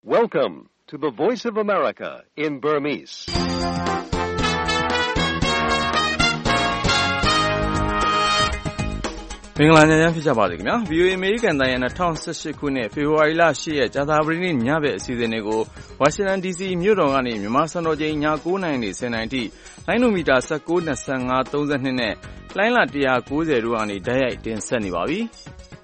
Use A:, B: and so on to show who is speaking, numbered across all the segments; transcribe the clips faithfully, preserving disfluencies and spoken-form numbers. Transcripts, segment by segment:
A: Welcome to the Voice of America in Burmese.
B: ။မင်္ဂလာညချမ်းဖြစ်ကြပါစေခင်ဗျာ။ ဗွီအိုအေ အမေရိကန်တိုင်းရဲ့၂၀၁၈ခုနှစ်ဖေဖော်ဝါရီလ၈ရက်ကြာသပတေးနေ့ညဘက်အစီအစဉ်တွေကိုဝါရှင်တန်ဒီစီမြို့တော်ကနေမြန်မာစံတော်ချိန်ည၉နာရီနေ၁၀နာရီထိလိုင်းနိုမီတာ၁၉၊၂၅၊၃၂နဲ့လိုင်းလ၁၉၀တို့ကနေဓာတ်ရိုက်တင်ဆက်နေပါပြီ။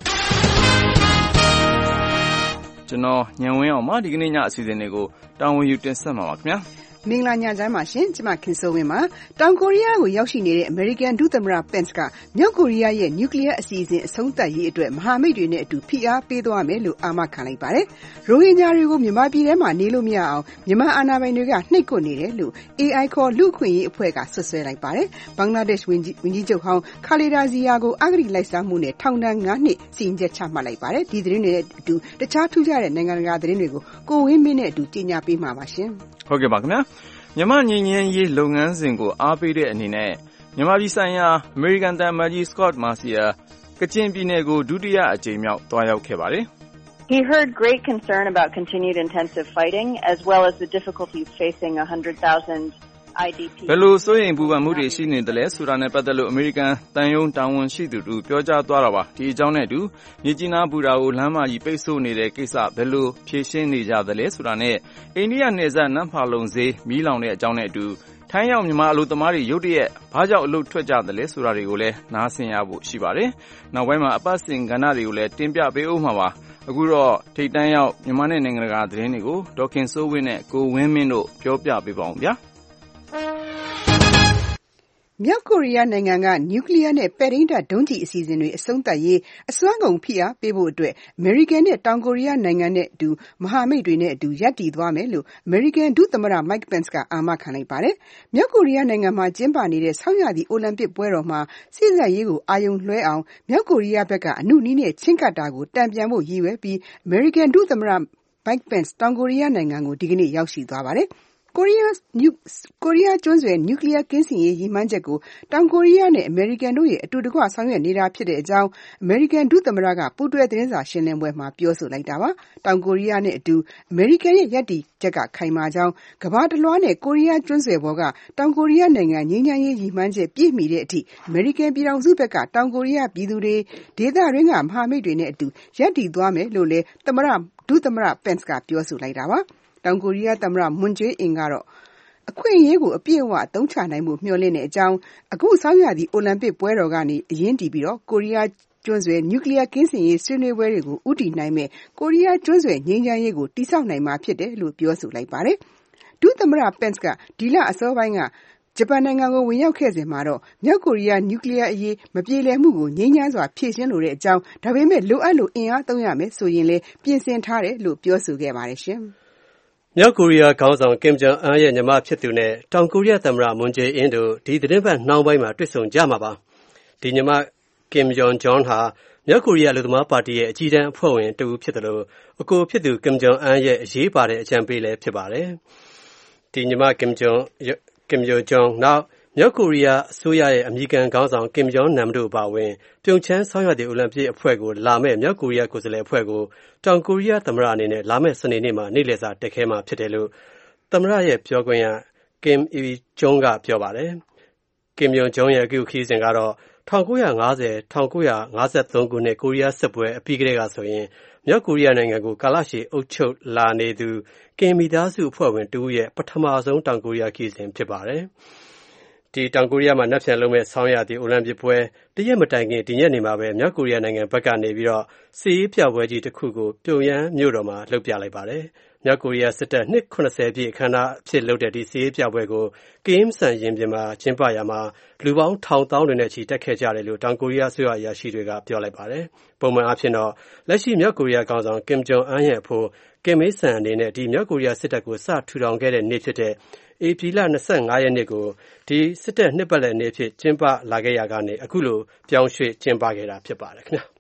B: ကျွန်တော်ညံဝင်းအောင်ပါဒီကနေ့ညအစီအစဉ်တွေကိုတာဝန်ယူတင်ဆက်မှာပါခင်ဗျာ။
C: မင်္ဂလာညချမ်းပါရှင်ကျမခင်စိုးဝင်းပါတောင်ကိုရီးယားကိုရောက်ရှိနေတဲ့အမေရိကန်ဒုသမ္မတ Pence ကမြောက်ကိုရီးယားရဲ့နျူကလ িয়ার အစီအစဉ်အဆုံးသတ်ရေးအတွက်မဟာမိတ်တွေနဲ့အတူဖိအားပေးသွားမယ်လို့အာမခံလိုက်ပါတယ်။ရိုဟင်ဂျာတွေကိုမြန်မာပြည်ထဲမှာနေလို့မရအောင်မြန်မာအာဏာပိုင်တွေကနှိပ်ကွပ်နေတယ်လို့ အေအိုင် ခေါ်လူ့အခွင့်အရေးအဖွဲ့ကဆွဆွဲလိုက်ပါတယ်။ဘင်္ဂလားဒေ့ရှ်ဝန်ကြီးဝန်ကြီးချုပ်ဟောင်းခါလီဒါဇီယာကိုအဂတိလိုက်စားမှုနဲ့ထောင်ဒဏ်၅နှစ်စီရင်ချက်ချမှတ်လိုက်ပါတယ်။ဒီသတင်းတွေနဲ့အတူတခြားထူးခြားတဲ့နိုင်ငံတကာသတင်းတွေကိုကိုဝင်းမင်းနဲ့အတူကြီးညာပေးမှာပါရှင်
B: ။ဟုတ်ကဲ့ပါခင်ဗျာ။မြန်မာငြိမ်းချမ်းရေးလုပ်ငန်းစဉ်ကိုအားပေးတဲ့အနေနဲ့မြန်မာပြည်ဆိုင်ရာအမေရိကန်သံအမတ်ကြီး Scott Marciel ကချင်ပြည်နယ်ကိုဒုတိယအကြိမ်မြောက်သွားရောက်ခဲ့ပါတယ်
D: ။ He heard great concern about continued intensive fighting as well as the difficulties facing one hundred thousand I D P
B: ဘယ်လိုစိုးရိမ်ပူပန်မှုတွေရှိနေသလဲဆိုတာနဲ့ပတ်သက်လို့အမေရိကန်တန်ယုံတာဝန်ရှိသူတို့ပြောကြားသွားတာပါဒီအကြောင်းနဲ့အတူမြေကြီးနားဘူတာကိုလမ်းမကြီးပိတ်ဆို့နေတဲ့ကိစ္စဘယ်လိုဖြေရှင်းနေကြသလဲဆိုတာနဲ့အိန္ဒိယနယ်စပ်နမ်ဖာလုံဈေးမီးလောင်တဲ့အကြောင်းနဲ့အတူထိုင်းရောက်မြန်မာအလုပ်သမားတွေရုတ်တရက်ဘာကြောင့်အလုပ်ထွက်ကြသလဲဆိုတာတွေကိုလည်းနားဆင်ရဖို့ရှိပါတယ်နောက်ပိုင်းမှာအပတ်စဉ်ကဏ္ဍတွေကိုလည်းတင်ပြပေးဦးမှာပါအခုတော့ထိပ်တန်းရောက်မြန်မာနဲ့နိုင်ငံတကာသတင်းတွေကိုဒေါက်ခင်စိုးဝင်းနဲ့ကိုဝင်းမင်းတို့ပြောပြပေးပါအောင်ဗျာ
C: မြောက်ကိုရီးယားနိုင်ငံကနျူကလ িয়ার နဲ့ပဲ့ထိန်းတပ်ဒုံးကျည်အစီအစဉ်တွေအဆုံးသတ်ရေးအစွမ်းကုန်ဖိအားပေးဖို့အတွက်အမေရိကန်နဲ့တောင်ကိုရီးယားနိုင်ငံနဲ့အတူမဟာမိတ်တွေနဲ့အတူရပ်တည်သွားမယ်လို့အမေရိကန်ဒုသမ္မတ Mike Pence ကအာမခံလိုက်ပါတယ်။မြောက်ကိုရီးယားနိုင်ငံမှာကျင်းပနေတဲ့ဆောင်းရာသီအိုလံပစ်ပွဲတော်မှာစေ့စပ်ရေးကိုအာရုံလွှဲအောင်မြောက်ကိုရီးယားဘက်ကအနုနည်းနဲ့ချဉ်းကပ်တာကိုတန်ပြန်ဖို့ရည်ရွယ်ပြီးအမေရိကန်ဒုသမ္မတ Mike Pence တောင်ကိုရီးယားနိုင်ငံကိုဒီကနေ့ရောက်ရှိသွားပါတယ်။ကိုရီးယားကိုရီးယားကျွန်းဆွယ်နျူကလ িয়ার ကင်းစင်ရေးရည်မှန်းချက်ကိုတောင်ကိုရီးယားနဲ့အမေရိကန်တို့ရဲ့အတူတကွဆောင်ရွက်နေတာဖြစ်တဲ့အကြောင်းအမေရိကန်ဒုသမ္မတကပူးတွဲသတင်းစာရှင်းလင်းပွဲမှာပြောဆိုလိုက်တာပါ။တောင်ကိုရီးယားနဲ့အတူအမေရိကန်ရဲ့ရပ်တည်ချက်ကခိုင်မာကြောင်းကမ္ဘာတလွှားနဲ့ကိုရီးယားကျွန်းဆွယ်ပေါ်ကတောင်ကိုရီးယားနိုင်ငံငြိမ်းချမ်းရေးရည်မှန်းချက်ပြည့်မီတဲ့အထိအမေရိကန်ပြည်ထောင်စုဘက်ကတောင်ကိုရီးယားပြည်သူတွေဒေသတွင်းကမဟာမိတ်တွေနဲ့အတူရပ်တည်သွားမယ်လို့လည်းသမ္မတဒုသမ္မတ Pence ကပြောဆိုလိုက်တာပါ။တောင်ကိုရီးယားသမ္မတမွန်ဂျေးအင်ကတော့အခွင့်အရေးကိုအပြည့်အဝအသုံးချနိုင်မှုမျှော်လင့်တဲ့အကြောင်းအခုဆောင်းရာသီအိုလံပစ်ပွဲတော်ကနေအရင်တည်ပြီးတော့ကိုရီးယားကျွန်းဆွယ်နျူကလ িয়ার ကင်းစင်ရေးဆွေးနွေးပွဲတွေကိုဥတီနိုင်မဲ့ကိုရီးယားကျွန်းဆွယ်ငြိမ်းချမ်းရေးကိုတည်ဆောက်နိုင်မှာဖြစ်တယ်လို့ပြောဆိုလိုက်ပါတယ်။ဒုသမ္မတ Pence ကဒီလအစောပိုင်းကဂျပန်နိုင်ငံကိုဝင်ရောက်ခဲ့စဉ်မှာတော့မြောက်ကိုရီးယားနျူကလ িয়ার အရေးမပြေလည်မှုကိုငြိမ်းချမ်းစွာဖြေရှင်းလိုတဲ့အကြောင်းဒါပေမဲ့လိုအပ်လို့အင်အားသုံးရမယ်ဆိုရင်လည်းပြင်ဆင်ထားတယ်လို့ပြောဆိုခဲ့ပါတယ်ရှင်။
E: မြောက်ကိုရီးယားခေါင်းဆောင်ကင်ဂျုံအွန်းရဲ့ညီမဖြစ်သူနဲ့တောင်ကိုရီးယားသမ္မတမွန်ဂျေအင်းတို့ဒီသတင်းပတ်နှောင်းပိုင်းမှာတွေ့ဆုံကြမှာပါ။ဒီညီမကင်ဂျုံဂျွန်ဟာမြောက်ကိုရီးယားလူသမားပါတီရဲ့အကြီးတန်းအဖွဲ့ဝင်တူဖြစ်တယ်လို့အကိုဖြစ်သူကင်ဂျုံအွန်းရဲ့အရေးပါတဲ့အကြံပေးလည်းဖြစ်ပါတယ်။ဒီညီမကင်ဂျုံကင်ဂျုံဂျွန်နောက်မြောက်ကိုရီးယားအစိုးရရဲ့အမေရိကန်ခေါင်းဆောင်ကင်ဂျုံနမ်တို့ပါဝင်ပြုံချမ်းဆောင်းရာသီအိုလံပစ်အဖွဲ့ကိုလာမဲ့မြောက်ကိုရီးယားကိုယ်စားလှယ်အဖွဲ့ကိုတောင်ကိုရီးယားသမ္မတအနေနဲ့လာမဲ့စနေနေ့မှာနေ့လည်စာတက်ခဲမှာဖြစ်တယ်လို့သမ္မတရဲ့ပြောခွင့်ရကင်အီဂျုံကပြောပါတယ်။ကင်ဂျုံဂျုံရဲ့အခုခီးစဉ်ကတော့၁၉၅၀-၁၉၅၃ခုနှစ်ကိုရီးယားစစ်ပွဲအပြီးကတည်းကဆိုရင်မြောက်ကိုရီးယားနိုင်ငံကိုကာလရှည်အုပ်ချုပ်လာနေသူကင်မီသားစုအဖွဲ့ဝင်တူရဲ့ပထမဆုံးတောင်ကိုရီးယားခီးစဉ်ဖြစ်ပါတယ်။ဒီတောင်ကိုရီးယားမှာနက်ဖြန်လုပ်မဲ့ဆောင်းရာသီအိုလံပစ်ပွဲတရက်မတိုင်ခင်ဒီညနေမှာပဲမြောက်ကိုရီးယားနိုင်ငံဘက်ကနေပြီးတော့စီးရေးပြပွဲကြီးတစ်ခုကိုပြုံယမ်းမြို့တော်မှာလုပ်ပြလိုက်ပါတယ်။မြောက်ကိုရီးယားစစ်တပ်နှစ်၇၀ပြည့်အခမ်းအနားအဖြစ်လုပ်တဲ့ဒီစီးရေးပြပွဲကိုကင်းဆန်ရင်ပြင်မှာကျင်းပရာမှာလူပေါင်းထောင်သောင်းတွေနဲ့ချီတက်ခဲ့ကြတယ်လို့တောင်ကိုရီးယားအစိုးရအရာရှိတွေကပြောလိုက်ပါတယ်။ပုံမှန်အားဖြင့်တော့လက်ရှိမြောက်ကိုရီးယားခေါင်းဆောင်ကင်ဂျုံအွန်းရဲ့အဖိုးကင်မေးဆန်အနေနဲ့ဒီမြောက်ကိုရီးယားစစ်တပ်ကိုစထူထောင်ခဲ့တဲ့နေ့ဖြစ်တဲ့ဧပြီလ၂၅ရက်နေ့ကိုဒီစစ်တပ်နှစ်ပတ်လည်နေ့ဖြစ်ကျင်းပလာခဲ့ရကနေအခုလိုပြောင်းရွှေ့ကျင်းပခဲ့တာဖြစ်ပါတယ်ခင်ဗျာ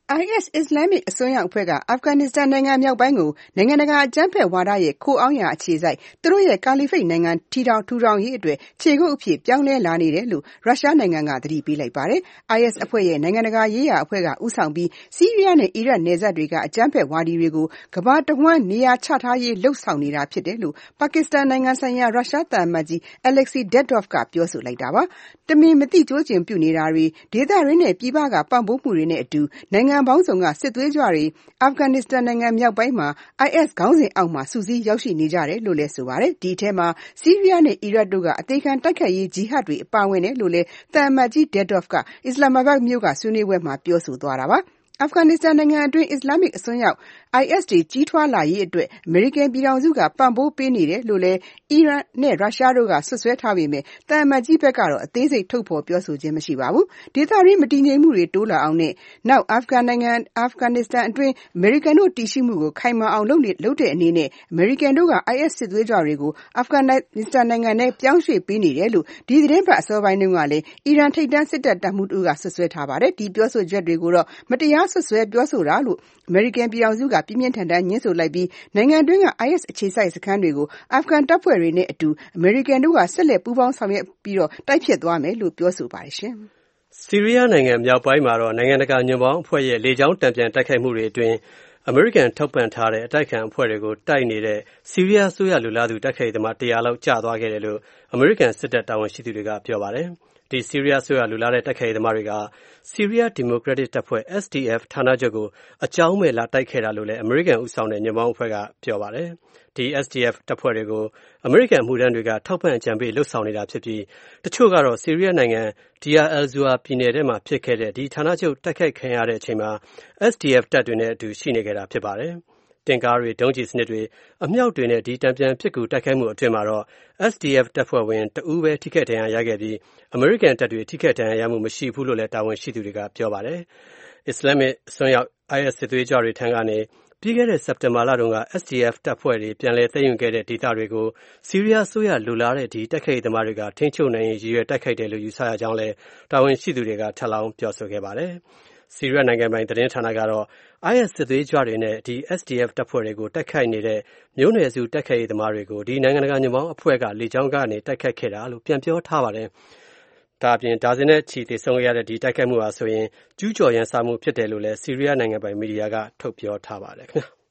C: I S အစ္စလာမစ်အစွန်းရောက်အဖွဲ့ကအာဖဂန်နစ္စတန်နိုင်ငံမြောက်ပိုင်းကိုနိုင်ငံတကာအကြမ်းဖက်ဝါဒရဲ့ခိုအောင်းရာအခြေစိုက်သူတို့ရဲ့ကာလီဖိတ်နိုင်ငံထီထောင်ထူထောင်ရေးအတွက်ခြေကုပ်အဖြစ်ပြောင်းလဲလာနေတယ်လို့ရုရှားနိုင်ငံကသတိပေးလိုက်ပါတယ်။ I S အဖွဲ့ရဲ့နိုင်ငံတကာရေးရာအဖွဲ့ကဦးဆောင်ပြီးဆီးရီးယားနဲ့အီရတ်နယ်စပ်တွေကအကြမ်းဖက်ဝါဒီတွေကိုကမ္ဘာတဝန်းနေရာချထားရေးလှုပ်ဆောင်နေတာဖြစ်တယ်လို့ပါကစ္စတန်နိုင်ငံဆိုင်ရာရုရှားသံအမတ်ကြီး Alexei Dedov ကပြောဆိုလိုက်တာပါ။တမင်မသိကြိုးကျင်ပြုနေတာတွေဒေသရင်းနဲ့ပြည်ပကပံ့ပိုးမှုတွေနဲ့အတူနိုင်ငံပေါင်းစုံကစစ်သွေးကြွတွေအာဖဂန်နစ္စတန်နိုင်ငံမြောက်ပိုင်းမှာ I S ခေါင်းစဉ်အောက်မှာစုစည်းရောက်ရှိနေကြတယ်လို့လည်းဆိုပါတယ်။ဒီအထဲမှာဆီးရီးယားနဲ့အီရတ်တို့ကအသေးခံတိုက်ခိုက်ရေးဂျီဟတ်တွေအပါအဝင်တယ်လို့လည်းသံအမတ်ကြီး Dedov ကအစ္စလာမ်မာဘတ်မြို့ကဆွေးနွေးပွဲမှာပြောဆိုသွားတာပါ။အာဖဂန်နစ္စတန်နိုင်ငံအတွင်းအစ္စလာမစ်အစွန်းရောက် I S တွေကြီးထွားလာရေးအတွက်အမေရိကန်ပြည်ထောင်စုကပံ့ပိုးပေးနေတယ်လို့လည်းအီရန်နဲ့ရုရှားတို့ကဆွဆွဲထားပေမဲ့သံအမတ်ကြီးဘက်ကတော့အသေးစိတ်ထုတ်ဖော်ပြောဆိုခြင်းမရှိပါဘူး။ဒေသရင်းမတည်ငြိမ်မှုတွေတိုးလာအောင်နဲ့နောက်အာဖဂန်နိုင်ငံအာဖဂန်နစ္စတန်အတွင်းအမေရိကန်တို့တည်ရှိမှုကိုခိုင်မာအောင်လုပ်နေလုပ်တဲ့အနေနဲ့အမေရိကန်တို့က I S စစ်သွေးကြွတွေကိုအာဖဂန်နစ္စတန်နိုင်ငံနဲ့ပြောင်းရွှေ့ပေးနေတယ်လို့ဒီသတင်းပတ်အစောပိုင်းတုန်းကလည်းအီရန်ထိပ်တန်းစစ်တပ်တပ်မှူးတို့ကဆွဆွဲထားပါတယ်။ဒီပြောဆိုချက်တွေကိုတော့မတရားဆွဆွဲပြောဆိုတာလို့အမေရိကန်ပြည်ထောင်စုကပြင်းပြင်းထန်ထန်ညှင်းဆိုလိုက်ပြီးနိုင်ငံတွင်းက I S အခြေစိုက်စခန်းတွေကိုအာဖဂန်တပ်ဖွဲ့တွေနဲ့အတူအမေရိကန်တို့ကဆက်လက်ပူးပေါင်းဆောင်ရွက်ပြီးတော့တိုက်ဖြတ်သွားမယ်လို့ပြောဆိုပါတယ်ရှင်
E: ။ဆီးရီးယားနိုင်ငံမြောက်ပိုင်းမှာတော့နိုင်ငံတကာညွန့်ပေါင်းအဖွဲ့ရဲ့လေကြောင်းတံပြန်တိုက်ခိုက်မှုတွေအတွင်းအမေရိကန်ထောက်ပံ့ထားတဲ့အတိုက်ခံအဖွဲ့တွေကိုတိုက်နေတဲ့ဆီးရီးယားအစိုးရလူလားသူတိုက်ခိုက်သမားတရာလောက်ကြာသွားခဲ့တယ်လို့အမေရိကန်စစ်တပ်တာဝန်ရှိသူတွေကပြောပါတယ်။ဒီဆီးရီးယားအစိုးရလူလားတဲ့တိုက်ခိုက်သမားတွေကဆီးရီးယားဒီမိုကရက်တစ်တပ်ဖွဲ့ S D F ဌာနချုပ်ကိုအကြောင်းမဲ့လာတိုက်ခဲ့တာလို့လည်းအမေရိကန်ဦးဆောင်တဲ့ညွန့်ပေါင်းအဖွဲ့ကပြောပါတယ်။ဒီ S D F တပ်ဖွဲ့တွေကိုအမေရိကန်မှုထမ်းတွေကထောက်ပံ့အကြံပေးလှုပ်ဆောင်နေတာဖြစ်ပြီးတချို့ကတော့ဆီးရီးယားနိုင်ငံ Deir el-Zour ပြည်နယ်ထဲမှာဖြစ်ခဲ့တဲ့ဒီဌာနချုပ်တိုက်ခိုက်ခံရတဲ့အချိန်မှာ S D F တပ်တွေနဲ့အတူရှိနေခဲ့တာဖြစ်ပါတယ်။တင်ကားတွေဒုံးကျည်စနစ်တွေအမြောက်တွေနဲ့ဒီတံပြန်ဖြစ်ကူတိုက်ခိုက်မှုအတွင်းမှာတော့ S D F တပ်ဖွဲ့ဝင်တဦးပဲထိခိုက်ဒဏ်ရာရခဲ့ပြီးအမေရိကန်တပ်တွေထိခိုက်ဒဏ်ရာရမှုမရှိဘူးလို့လည်းတာဝန်ရှိသူတွေကပြောပါတယ်။အစ္စလာမစ်အစွန်းရောက် I S စစ်သွေးကြွတွေထံကနေပြီးခဲ့တဲ့စက်တင်ဘာလတုန်းက S D F တပ်ဖွဲ့တွေပြန်လည်သိမ်းယူခဲ့တဲ့ဒေသတွေကိုဆီးရီးယားအစိုးရလူလားတဲ့ဒီတိုက်ခိုက်သမားတွေကထိန်းချုပ်နိုင်ရေးရည်ရွယ်တိုက်ခိုက်တယ်လို့ယူဆရကြောင်းလည်းတာဝန်ရှိသူတွေကထပ်လောင်းပြောဆိုခဲ့ပါတယ်။ဆီးရီးယားနိုင်ငံပိုင်သတင်းဌာနကတော့ I S စစ်သွေးကြွတွေနဲ့ဒီ S D F တပ်ဖွဲ့တွေကိုတိုက်ခိုက်နေတဲ့မျိုးနွယ်စုတိုက်ခိုက်ရေးသမားတွေကိုဒီနိုင်ငံတကာညွန့်ပေါင်းအဖွဲ့ကလေကြောင်းကနေတိုက်ခိုက်ခဲ့တာလို့ပြန်ပြောထားပါတယ်။ဒါအပြင်ဒါဇင်နဲ့ချီသေဆုံးခဲ့ရတဲ့ဒီတိုက်ခိုက်မှုဟာဆိုရင်ကျူးကျော်ရန်စမှုဖြစ်တယ်လို့လည်းဆီးရီးယားနိုင်ငံပိုင်မီဒီယာကထုတ်ပြောထားပါတယ်ခင်ဗျာ။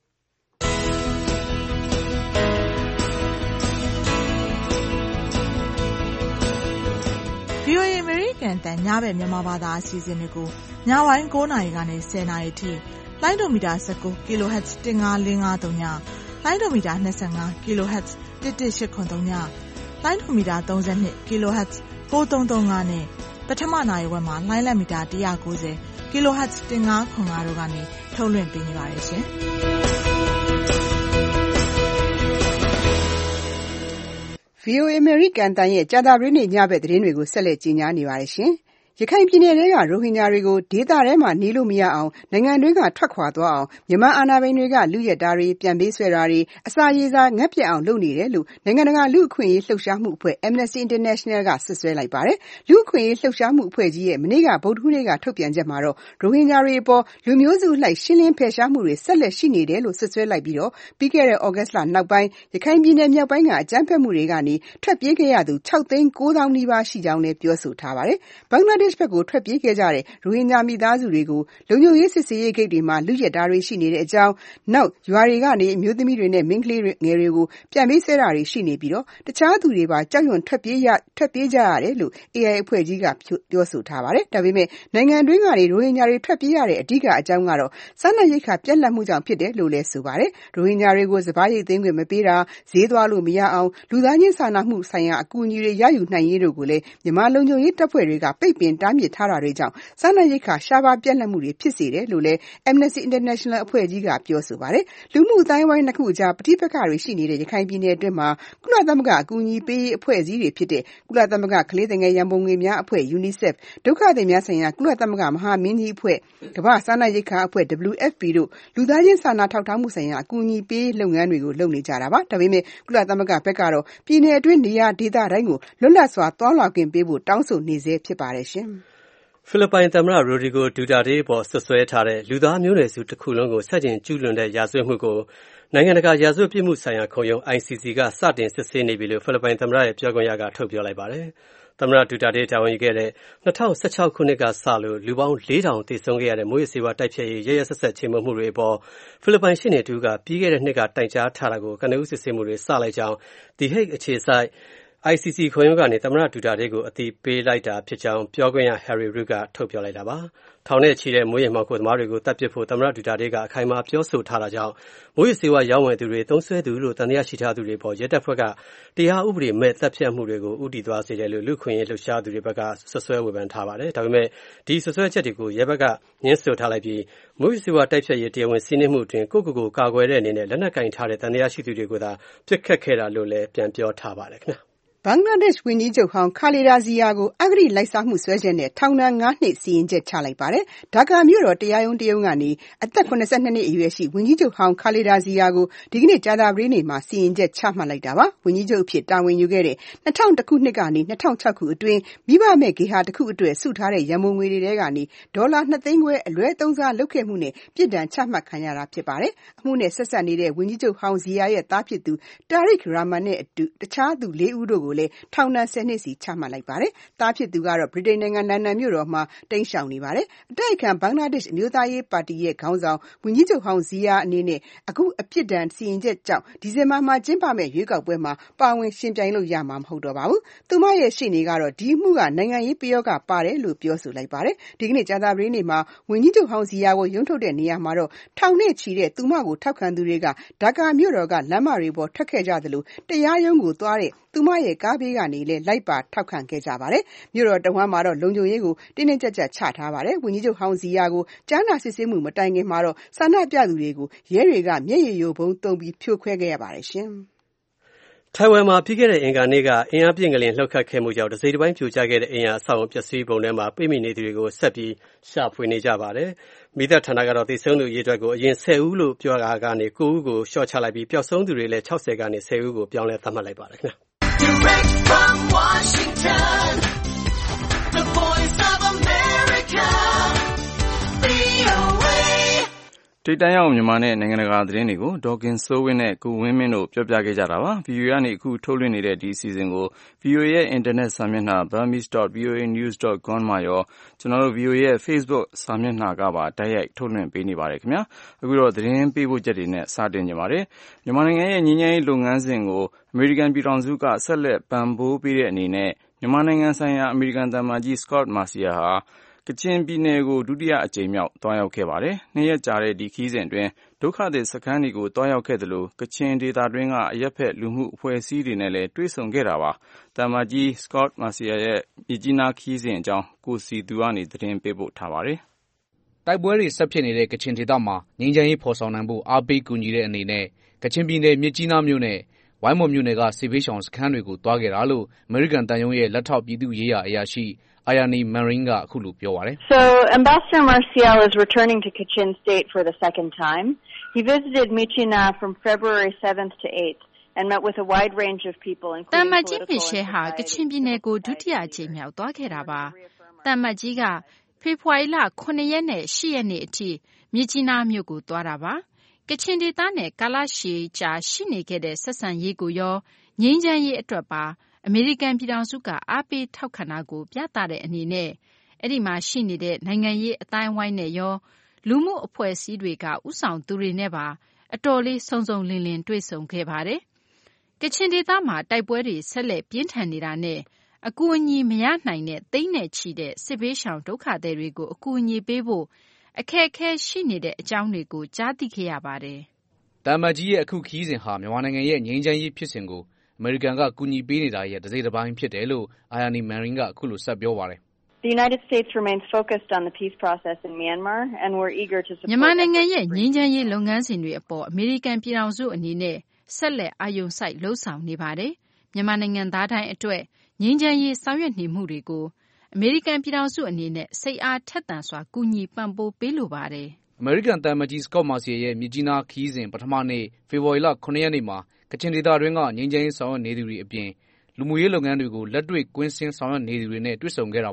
F: V O A အမေရိကန်တန်ညဘက်မြန်မာဘာသာအစီအစဉ်တွေကိုညပိုင်း၉နာရီကနေ၁၀နာရီထိလိုင်းဒိုမီတာ၁၉ kilohertz ၁၅၄၅၃ညလိုင်းဒိုမီတာ၂၅ kilohertz ၁၁၈၇၃ညလိုင်းဒိုမီတာ၃၂ kilohertz ၉၃၃၅နဲ့ပထမနာရီဝက်မှာလိုင်းလက်မီတာ၁၉၀ kilohertz ၁၅၇၅တို့ကနေထုတ်လွှင့်ပေးနေပါတယ်ရှင်။
C: V O A အမေရိကန်တန်ရဲ့ကြာသပတေးနေ့ညဘက်သတင်းတွေကိုဆက်လက်ကြီးညာနေပါတယ်ရှင်။ရခိုင်ပြည်နယ်ထဲကရိုဟင်ဂျာတွေကိုဒေသထဲမှာနေလို့မရအောင်နိုင်ငံတွင်းကထွက်ခွာသွားအောင်မြန်မာအာဏာပိုင်တွေကလူရက်တာတွေပြန်ပေးဆွဲတာတွေအစာရေစာငတ်ပြတ်အောင်လုပ်နေတယ်လို့နိုင်ငံတကာလူ့အခွင့်အရေးလှုပ်ရှားမှုအဖွဲ့ Amnesty International ကဆွဆွဲလိုက်ပါတယ်။လူ့အခွင့်အရေးလှုပ်ရှားမှုအဖွဲ့ကြီးရဲ့မနေ့ကဗုဒ္ဓဟူးနေ့ကထုတ်ပြန်ချက်မှာတော့ရိုဟင်ဂျာတွေအပေါ်လူမျိုးစုအလိုက်ရှင်းလင်းဖယ်ရှားမှုတွေဆက်လက်ရှိနေတယ်လို့ဆွဆွဲလိုက်ပြီးတော့ပြီးခဲ့တဲ့ဩဂတ်စ်လနောက်ပိုင်းရခိုင်ပြည်နယ်မြောက်ပိုင်းကအကြမ်းဖက်မှုတွေကနေထွက်ပြေးခဲ့ရသူ၆သိန်း၉သောင်းနီးပါးရှိကြောင်းလည်းပြောဆိုထားပါတယ်။ဘင်္ဂလားဒေ့ရှ်ဘက်ကိုထွက်ပြေးခဲ့ကြတဲ့ရိုဟင်ဂျာမိသားစုတွေကိုလုံခြုံရေးစစ်ဆေးရေးဂိတ်တွေမှာလူရက်တာတွေရှိနေတဲ့အကြောင်းနောက်ရွာတွေကနေအမျိုးသမီးတွေနဲ့မိန်းကလေးငယ်တွေကိုပြန်ပေးဆွဲတာတွေရှိနေပြီးတော့တခြားသူတွေပါကြောက်ရွံ့ထွက်ပြေးရထွက်ပြေးကြရတယ်လို့ A I အဖွဲ့ကြီးကပြောဆိုထားပါတယ်။ဒါပေမဲ့နိုင်ငံတွင်းကနေရိုဟင်ဂျာတွေထွက်ပြေးရတဲ့အဓိကအကြောင်းကတော့စားနပ်ရိက္ခာပြတ်လတ်မှုကြောင့်ဖြစ်တယ်လို့လည်းဆိုပါတယ်။ရိုဟင်ဂျာတွေကိုစပါးရိတ်သိမ်းခွင့်မပေးတာဈေးသွားလို့မရအောင်လူသားချင်းစာနာမှုဆိုင်ရာအကူအညီတွေရယူနိုင်ရေးတို့ကိုလည်းမြန်မာလုံခြုံရေးတပ်ဖွဲ့တွေကပိတ်ပင်တားမြစ်ထားတာတွေကြောင့်စားနပ်ရိက္ခာရှားပါးပြတ်လတ်မှုတွေဖြစ်စေတယ်လို့လည်း Amnesty International အဖွဲ့ကြီးကပြောဆိုပါတယ်။လူမှုအတိုင်းဝိုင်းနှစ်ခုကြားပဋိပက္ခတွေရှိနေတဲ့ရခိုင်ပြည်နယ်အတွင်းမှာကုလသမဂ္ဂအကူအညီပေးရေးအဖွဲ့အစည်းတွေဖြစ်တဲ့ကုလသမဂ္ဂကလေးငယ်ရန်ပုံငွေများအဖွဲ့ UNICEF ဒုက္ခသည်များဆိုင်ရာကုလသမဂ္ဂမဟာမင်းကြီးအဖွဲ့ကမ္ဘာ့စားနပ်ရိက္ခာအဖွဲ့ W F P တို့လူသားချင်းစာနာထောက်ထားမှုဆိုင်ရာအကူအညီပေးရေးလုပ်ငန်းတွေကိုလုပ်နေကြတာပါ။ဒါပေမဲ့ကုလသမဂ္ဂဘက်ကတော့ပြည်နယ်အတွင်းနေရာဒေသတိုင်းကိုလွတ်လပ်စွာသွားလာခွင့်ပေးဖို့တောင်းဆိုနေဆဲဖြစ်ပါတယ်ရှင်။
E: ဖိလစ်ပိုင်သမ္မတ Rodrigo Duterte အပေါ်စွပ်စွဲထားတဲ့လူသားမျိုးနွယ်စုတစ်ခုလုံးကိုဆန့်ကျင်ကျူးလွန်တဲ့ရာဇဝတ်မှုကိုနိုင်ငံတကာရာဇဝတ်ပြစ်မှုဆိုင်ရာခုံရုံး I C C ကစတင်စစ်ဆေးနေပြီလို့ဖိလစ်ပိုင်သမ္မတရဲ့ပြောခွင့်ရကထုတ်ပြောလိုက်ပါတယ်။သမ္မတ Duterte တာဝန်ယူခဲ့တဲ့၂၀၁၆ခုနှစ်ကစလို့လူပေါင်းလေးထောင်သေဆုံးခဲ့ရတဲ့မူးယစ်ဆေးဝါးတိုက်ဖျက်ရေးရက်ရက်စက်စက်ချေမှုမှုတွေအပေါ်ဖိလစ်ပိုင်ရှေ့နေတူကပြီးခဲ့တဲ့နှစ်ကတိုင်ကြားထားတာကိုကနဦးစစ်ဆေးမှုတွေစလိုက်ကြောင်း The Hague အခြေစိုက်I C C ခုံရုံးကနေသမ္မတ Duterte ကိုအသိပေးလိုက်တာဖြစ်ကြောင်းပြောခွင့်ရ Harry Roque ကထုတ်ပြောလိုက်တာပါ။ထောင်နဲ့ချီတဲ့မူးယစ်မှောင်ခိုသမားတွေကိုတပ်ပစ်ဖို့သမ္မတ Duterte ကအခိုင်အမာပြောဆိုထားတာကြောင့်မူးယစ်ဆေးဝါးရောင်းဝယ်သူတွေသုံးစွဲသူလို့သံသယရှိထားသူတွေပေါ်ရဲတပ်ဖွဲ့ကတရားဥပဒေမဲ့တပ်ဖြတ်မှုတွေကိုဥတီသွားစေတယ်လို့လူခွင့်ရေးလှုပ်ရှားသူတွေဘက်ကဆွဆွဲဝေဖန်ထားပါတယ်။ဒါပေမဲ့ဒီဆွဆွဲချက်တွေကိုရဲဘက်ကညှင်းဆိုထားလိုက်ပြီးမူးယစ်ဆေးဝါးတိုက်ဖြတ်ရေးတရားဝင်စီးနှင်းမှုအတွင်ကိုယ့်ကိုယ်ကိုကာကွယ်တဲ့အနေနဲ့လက်နက်ကင်ထားတဲ့သံသယရှိသူတွေကိုသာပြစ်ခတ်ခဲ့တာလို့လည်းပြန်ပြောထားပါတယ်ခင်ဗျာ။
C: ဘင်္ဂလားဒေ့ရှ်ဝန်ကြီးချုပ်ဟောင်းခါလီဒါဇီယာကိုအဂတိလိုက်စားမှုစွဲချက်နဲ့ထောင်ဒဏ်ငါးနှစ်စီရင်ချက်ချလိုက်ပါတယ်။ဒါကာမြို့တော်တရားရုံးတရုံးကနေအသက်၇၂နှစ်အရွယ်ရှိဝန်ကြီးချုပ်ဟောင်းခါလီဒါဇီယာကိုဒီကနေ့ကြာသပတေးနေ့မှာစီရင်ချက်ချမှတ်လိုက်တာပါ။ဝန်ကြီးချုပ်အဖြစ်တာဝန်ယူခဲ့တဲ့၂၀၀၁ခုနှစ်ကနေ၂၀၀၆ခုအတွင်းမိဘမဲ့ဂေဟာတစ်ခုအတွက်စုထားတဲ့ရန်ပုံငွေတွေထဲကနေဒေါ်လာနှစ်သိန်းခွဲအလွဲသုံးစားလုပ်ခဲ့မှုနဲ့ပြစ်ဒဏ်ချမှတ်ခံရတာဖြစ်ပါတယ်။အမှုနဲ့ဆက်စပ်နေတဲ့ဝန်ကြီးချုပ်ဟောင်းဇီယာရဲ့သားဖြစ်သူတာရစ်ရာမန်နဲ့အတူတခြားသူလေးဦးတို့ကိုလည်းထောင်ဒဏ်ဆယ်နှစ်စီချမှတ်လိုက်ပါတယ်။သားဖြစ်သူကတော့ဗြိတိန်နိုင်ငံလန်ဒန်မြို့တော်မှာတိမ်းရှောင်နေပါတယ်။အတိုက်အခံဘင်္ဂလားဒေ့ရှ်အမျိုးသားရေးပါတီရဲ့ခေါင်းဆောင်ဝန်ကြီးချုပ်ဟောင်းဇီယာအနေနဲ့အခုအပြစ်ဒဏ်စီရင်ချက်ကြောင့်ဒီဇင်ဘာမှာကျင်းပမယ့်ရွေးကောက်ပွဲမှာပါဝင်ရှင်ပြိုင်လို့ရမှာမဟုတ်တော့ပါဘူး။သူမရဲ့ရှေ့နေကတော့ဒီအမှုကနိုင်ငံရေးပယောဂပါတယ်လို့ပြောဆိုလိုက်ပါတယ်။ဒီကနေ့ကြာသပတေးနေ့မှာဝန်ကြီးချုပ်ဟောင်းဇီယာကိုရုံးထုတ်တဲ့နေရာမှာတော့ထောင်နဲ့ချီတဲ့သူမကိုထောက်ခံသူတွေကဒါကာမြို့တော်ကလမ်းမတွေပေါ်ထွက်ခဲ့ကြသလိုတရားရုံးကိုသွားတဲ့သူမရဲ့ကားဘေးကနေလည်းလိုက်ပါထောက်ခံခဲ့ကြပါတယ်။မြို့တော်တဝမ်းမှာတော့လုံခြုံရေးကိုတင်းတင်းကြပ်ကြပ်ချထားပါတယ်။ဝန်ကြီးချုပ်ဟောင်းဇီယာကိုကြားနာစစ်ဆေးမှုမတိုင်ခင်မှာတော့ဆန္ဒပြသူတွေကိုရဲတွေကမျက်ရည်ယိုဗုံးသုံးပြီးဖြိုခွဲခဲ့ရပါတယ်ရှင်
E: ။ထိုင်ဝမ်မှာပြီးခဲ့တဲ့အင်္ဂါနေ့ကအင်အားပြင်းကလေးလှုပ်ခတ်ခဲ့မှုကြောင့်တစိမ့်တစ်ပိုင်းပြိုကျခဲ့တဲ့အင်အားအဆောက်အုံပျက်စီးပုံထဲမှာပိတ်မိနေသူတွေကိုဆက်ပြီးရှာဖွေနေကြပါတယ်။မိသက်ဌာနကတော့သေဆုံးသူအရေအတွက်ကိုအရင်ဆယ်ဦးလို့ပြောတာကနေကိုဦးကိုရှော့ချလိုက်ပြီးပျောက်ဆုံးသူတွေလည်း၆၀ကနေဆယ်ဦးကိုပြောင်းလဲသတ်မှတ်လိုက်ပါတယ်ခင်ဗျာ။ Direct from Washington, the voice of America, V O A
B: ထိပ်တန်းရောက်မြန်မာနဲ့နိုင်ငံတကာသတင်းတွေကိုဒေါ်ခင်စိုးဝင်းနဲ့ကိုဝင်းမင်းတို့ပြောပြခဲ့ကြတာပါ။ ဗီအိုအေကနေအခုထုတ်လွှင့်နေတဲ့ဒီအစီအစဉ်ကို ဗီအိုအေရဲ့အင်တာနက်စာမျက်နှာ burmese dot v o a news dot com မှာရောကျွန်တော်တို့ ဗီအိုအေရဲ့ Facebook စာမျက်နှာကပါတိုက်ရိုက်ထုတ်လွှင့်ပေးနေပါတယ်ခင်ဗျာ။အခုတော့သတင်းပေးပို့ချက်တွေနဲ့စတင်ကြပါမယ်။မြန်မာနိုင်ငံရဲ့ငြိမ်းချမ်းရေးလုပ်ငန်းစဉ်ကိုအမေရိကန်ပြည်ထောင်စုကဆက်လက်ပံ့ပိုးပေးတဲ့အနေနဲ့မြန်မာနိုင်ငံဆိုင်ရာအမေရိကန်သံအမတ်ကြီး Scot Marciel ဟာကချင်ပြည်နယ်ကိုဒုတိယအကြိမ်မြောက်သွားရောက်ခဲ့ပါတယ်။နှစ်ရက်ကြာတဲ့ဒီခရီးစဉ်အတွင်းဒုက္ခသည်စခန်းတွေကိုသွားရောက်ခဲ့သလိုကချင်ဒေသတွင်းကအရပ်ဖက်လူမှုအဖွဲ့အစည်းတွေနဲ့လည်းတွေ့ဆုံခဲ့တာပါ။သံအမတ်ကြီး Scot Marciel ရဲ့မြစ်ကြီးနားခရီးစဉ်အကြောင်းကိုစီသူကနေသတင်းပေးပို့ထားပါတယ်
G: ။တိုက်ပွဲတွေဆက်ဖြစ်နေတဲ့ကချင်ဒေသမှာငြိမ်းချမ်းရေးဖော်ဆောင်နိုင်ဖို့အားပေးကူညီတဲ့အနေနဲ့ကချင်ပြည်နယ်မြစ်ကြီးနားမြို့နဲ့ဝိုင်းမော်မြို့နယ်ကစစ်ဘေးရှောင်စခန်းတွေကိုသွားခဲ့တာလို့အမေရိကန်တန်ယုံရဲ့လက်ထောက်ပြည်သူ့ရေးရာအရာရှိAyani Marine ကအခုလိုပြောပါတယ်။
D: So Ambassador Marciel is returning to Kachin State for the second time. He visited Myitkyina from February seventh to eighth and met with a wide range of people including
H: တမတ်ကြီးဖြစ်ရှဲဟာကချင်ပြည်နယ်ကိုဒုတိယအကြိမ်မြောက်သွားခဲ့တာပါ။တမတ်ကြီးကဖေဖော်ဝါရီလခုနှစ်ရက်နဲ့ရှစ်ရက်နေ့အထိမြစ်ကြီးနားမြို့ကိုသွားတာပါ။ကချင်ဒေသနဲ့ကာလရှည်ကြာရှိနေခဲ့တဲ့ဆက်ဆံရေးကိုရောငြိမ်းချမ်းရေးအတွက်ပါအမေရိကန်ပြည်ထောင်စုကအားပေးထောက်ခံတာကိုပြသတဲ့အနေနဲ့အဲ့ဒီမှာရှိနေတဲ့နိုင်ငံရေးအတိုင်းအဝိုင်းနဲ့ရောလူမှုအဖွဲ့အစည်းတွေကဥဆောင်သူတွေနဲ့ပါအတော်လေးစုံစုံလင်လင်တွေ့ဆုံခဲ့ပါတယ်။ကချင်ဒေသမှာတိုက်ပွဲတွေဆက်လက်ပြင်းထန်နေတာနဲ့အကူအညီမရနိုင်တဲ့သိန်းနဲ့ချီတဲ့စစ်ဘေးရှောင်ဒုက္ခသည်တွေကိုအကူအညီပေးဖို့အခက်အခဲရှိနေတဲ့အကြောင်းတွေကိုကြားသိခဲ့ရပါတယ်
G: ။တမတ်ကြီးရဲ့အခုခရီးစဉ်ဟာမြန်မာနိုင်ငံရဲ့ငြိမ်းချမ်းရေးဖြစ်စဉ်ကိုအမေရိကန်ကကူညီပေးနေတာရဲ့တစ်စိတ်တစ်ပိုင်းဖြစ်တယ်လို့ Ayani Marine ကအခုလိုဆက်ပြောပါတယ်
D: ။ The United States remains focused on the peace process in Myanmar and we're eager to support
H: မြန်မာနိုင်ငံရဲ့ငြိမ်းချမ်းရေးလုပ်ငန်းစဉ်တွေအပေါ်အမေရိကန်ပြည်ထောင်စုအနေနဲ့ဆက်လက်အာရုံစိုက်လှုံ့ဆော်နေပါတယ်။မြန်မာနိုင်ငံသားတိုင်းအတွက်ငြိမ်းချမ်းရေးဆောင်ရွက်နေမှုတွေကိုအမေရိကန်ပြည်ထောင်စုအနေနဲ့စိတ်အားထက်သန်စွာကူညီပံ့ပိုးပေးလိုပါတယ်
G: ။အမေရိကန်သံအမတ်ကြီး Scot Marciel ရဲ့မြစ်ကြီးနားခရီးစဉ်ပထမနေ့ဖေဖော်ဝါရီလခုနှစ်ရက်နေ့မှာကချင်ဒေသတွင်းကငြိမ်းချမ်းရေးဆောင်ရွက်နေသူတွေအပြင်လူမှုရေးလုပ်ငန်းတွေကိုလက်တွေ့ကွင်းဆင်းဆောင်ရွက်နေသူတွေနဲ့တွေ့ဆုံခဲ့တာပါ။က